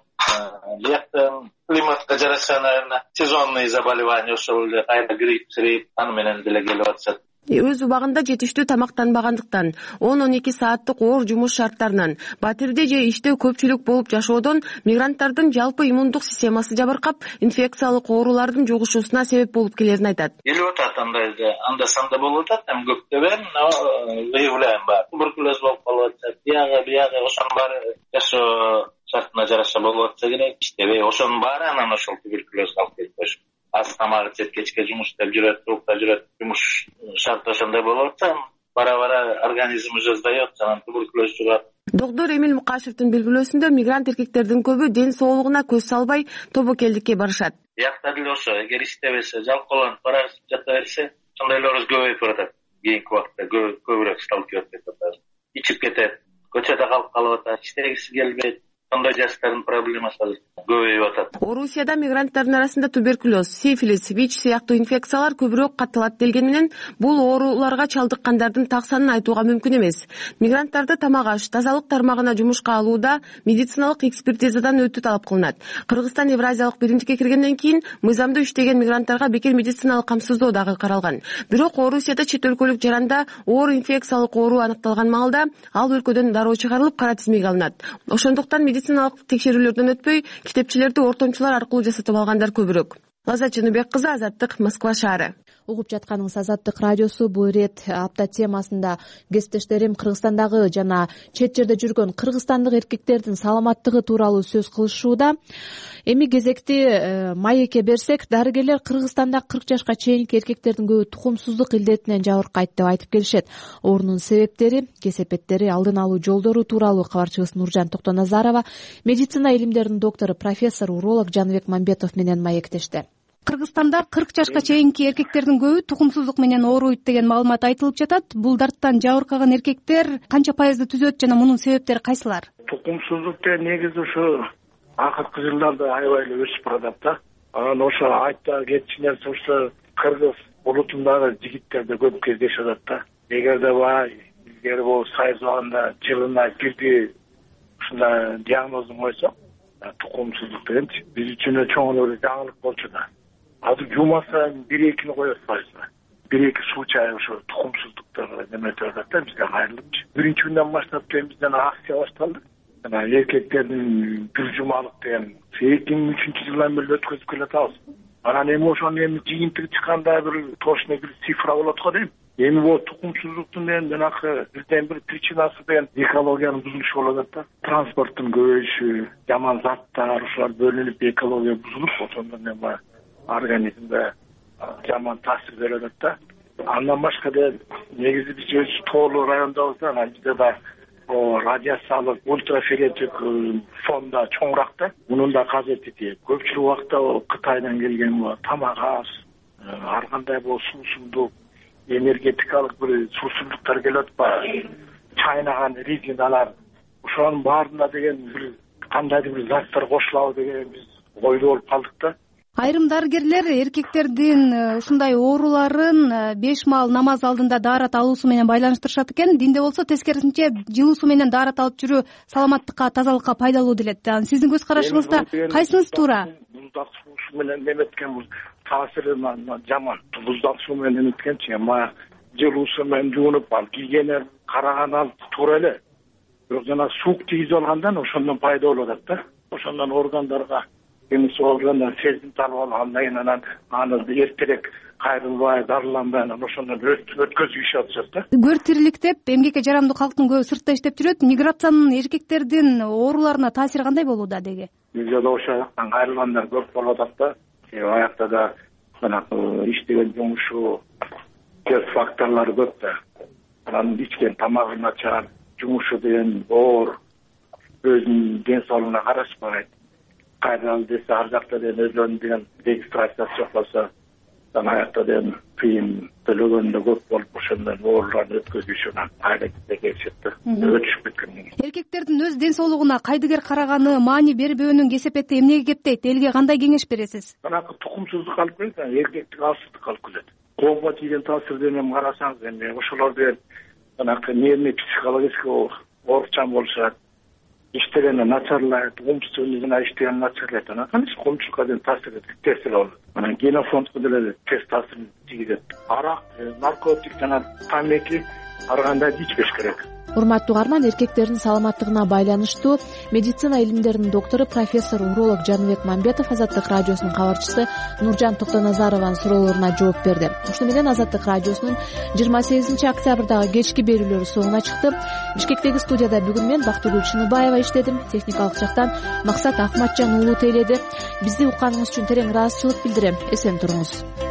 биякта климатка жараша, наверное, сезонный заболевания, ошол эле кайра грипп, сирип, аны менен деле келип атышат. Өз убагында жетиштүү тамактанбагандыктан, он он эки сааттык оор жумуш шарттарынан, батирде же иште көпчүлүк болуп жашоодон мигранттардын жалпы иммундук системасы жабыркап, инфекциялык оорулардын жугушуусуна себеп болуп келерин айтат. Келип атат андай анда санда болуп атат, эми көп деп но выявляем бар. Туберкулез болуп калып атат, биягы биягы ошонун баары жашоо шартына жараша болуп атса керек, иштебей ошонун баары анан ошол туберкулезге алып келип коюшат. Аз тамак ичет, кечке жумуш иштеп жүрөт, турукта жүрөт, жумуш шарты ошондой болуп атса, бара-бара организм уже сдает, анан туберкулез жугат. Доктор Эмиль Мукашевдин белгилөөсүндө мигрант эркектердин көбү ден соолугуна көз салбай тобокелдикке барышат. Биякта деле ошо, эгер иштебесе, жалкоолонуп бара жата берсе, ошондойлор көбөйүп барат. Кийинки убакытта көбүрөөк сталкивать этип атат. Ичип кетет, көчөдө калып калып атат, иштегиси келбейт. Сондай жаштардын проблемасы көбөйүп атат. Орусияда мигранттардын арасында туберкулез, сифилис, ВИЧ сыяктуу инфекциялар көбүрөөк катталат делгени менен, бул ооруларга чалдыккандардын так санын айтууга мүмкүн эмес. Мигранттарды тамак аш, тазалык тармагына жумушка алууда медициналык экспертизадан өтүү талап кылынат. Кыргызстан Евразиялык биринчиликке киргенден кийин мыйзамда иштеген мигранттарга бекер медициналык камсыздоо дагы каралган. Бирок Орусияда чет өлкөлүк жаранда оор инфекциялык оору аныкталган маалда ал өлкөдөн дароо чыгарылып, кара тизмеге алынат. Ошондуктан медициналык текшерүүлөрдөн өтпөй, китепчилерди ортомчулар аркылуу жасатып алгандар көбүрөөк. Лаззат Жаныбек кызы, Азаттык, Москва шаары. Угуп жатканыңыз Азаттык радиосу. Бул ирет апта темасында кесиптештерим Кыргызстандагы жана чет жерде жүргөн кыргызстандык эркектердин саламаттыгы тууралуу сөз кылышууда. Эми кезекти маекке берсек, дарыгерлер Кыргызстанда кырк жашка чейинки эркектердин көбү тукумсуздук илдетинен жабыркайт деп айтып келишет. Оорунун себептери, кесепеттери, алдын алуу жолдору тууралуу кабарчыбыз Нуржан Токтоназарова медицина илимдеринин доктору, профессор, уролог Жаныбек Мамбетов менен маектешти. Кыргызстанда кырк жашка чейинки эркектердин көбү тукумсуздук менен ооруйт деген маалымат айтылып жатат. Бул дарттан жабыркаган эркектер канча пайызды түзөт жана мунун себептери кайсылар? Тукумсуздук деген негизи ушу акыркы жылдарда аябай эле өсүп баратат да. Анан ошо айтта кетчү нерсе ушу кыргыз улутундагы жигиттер да көп кездешип атат да. Эгерде бай илгери бул сайыз убагында жылына бирди ушундай диагнозун койсок, тукумсуздук дегенчи биз үчүн чоң эле жаңылык болчу да. Азыр жумаса бир экини коет пайызы. Бир эки случай ошо тукумсуздуктар неметип атат да бизге кайрылыпчы. Биринчи күндөн баштап бизден акция башталды. Жана эркектердин бир жумалык деген эки миң үчүнчү жылдан бери өткөзүп келатабыз. Анан эми ошону эми жыйынтыгы чыкканда бир точный бир цифра болот го дейм. Эми бул тукумсуздуктун деген жанакы бирден бир причинасы деген экологиянын бузулушу болуп атат да. Транспорттун көбөйүшү, жаман заттар, ушулар бөлүнүп экология бузулуп, ошондон эми организмде жаман таасир берип атат да. Андан башка да негизи биз өз тоолуу райондобуз да, анан бизде да радиациялык ультрафиолеттик фон да чоңураак да. Мунун да кажети тиет. Көпчүлүк убакта Кытайдан келген тамак аш, ар кандай бул суусундук, энергетикалык бир суусундуктар келип атпайбы? Чайнаган резиналар, ошонун баарына деген бир кандайдыр бир заттар кошулабы деген биз ойдо болуп калдык да. Айрым дарыгерлер эркектердин ушундай ооруларын беш маал намаз алдында даарат алуусу менен байланыштырышат экен. Динде болсо тескерисинче жылуу суу менен даарат алып жүрүү саламаттыкка, тазалыкка пайдалуу делет. Сиздин көз карашыңызда кайсыңыз туура? Буздак суу менен неметкен бул таасири жаман. Буздак суу менен неметкенчи, эми жылуу суу менен жуунуп ал гигиена караган ал туура эле. Бирок жана суук тийгизип алгандан ошондон пайда болуп атат да. Ошондон органдарга эми соолжандан сезимтал болуп андан кийин анан аны эртерээк кайрылбай дарыланбай анан ошондон өткөзүп иш атышат да. Көр тирилик деп эмгекке жарамдуу калктын көбү сыртта иштеп жүрөт. Миграциянын эркектердин ооруларына таасири кандай болууда деги? Бизде да ошол жактан кайрылгандар көп болуп атат да. Аякта да жанагы иштеген жумушу терс факторлору көп да. Анан ичкен тамагы начар, жумушу деген оор, өзүнүн ден соолугуна карашпайт. Кайрылалы десе ар жакта деген өзүнүн деген регистрациясы жок болсо аякта деген кыйын төлөгөндө көп болуп ошондон ооруларды өткөзүшүнөн айла келишет да. Өтүшүп кеткенден кийин эркектердин өз ден соолугуна кайдыгер караганы, маани бербөөнүн кесепети эмнеге кептейт? Элге кандай кеңеш бересиз? Жанагы тукумсуздук алып келет, эркектик алсыздык алып келет. Коомго тийген таасирден эми карасаңыз эми ошолор деген жанагы эмне психологический оорчан болушат, иштегенде начарлайт, умственныйына иштеген начарлайт. Анан канча коомчулукка деген таасир терс эле болот. Анан генофондко деле терс таасир тийгизет. Арак, наркотик жана тамеки ар кандай ичпеш керек. Урматтуу угарман, эркектердин саламаттыгына байланыштуу медицина илимдеринин доктору профессор уролог Жаныбек Мамбетов Азаттык радиосунун кабарчысы Нуржан Токтоназарованын суроолоруна жооп берди. Ушуну менен Азаттык радиосунун жыйырма сегизинчи октябрдагы кечки берүүлөрү соңуна чыкты. Бишкектеги студияда бүгүн мен Бактыгүл Чыныбаева иштедим. Техникалык жактан Максат Акматжан уулу тейледи. Бизди укканыңыз үчүн терең ыраазычылык билдирем. Эсен туруңуз.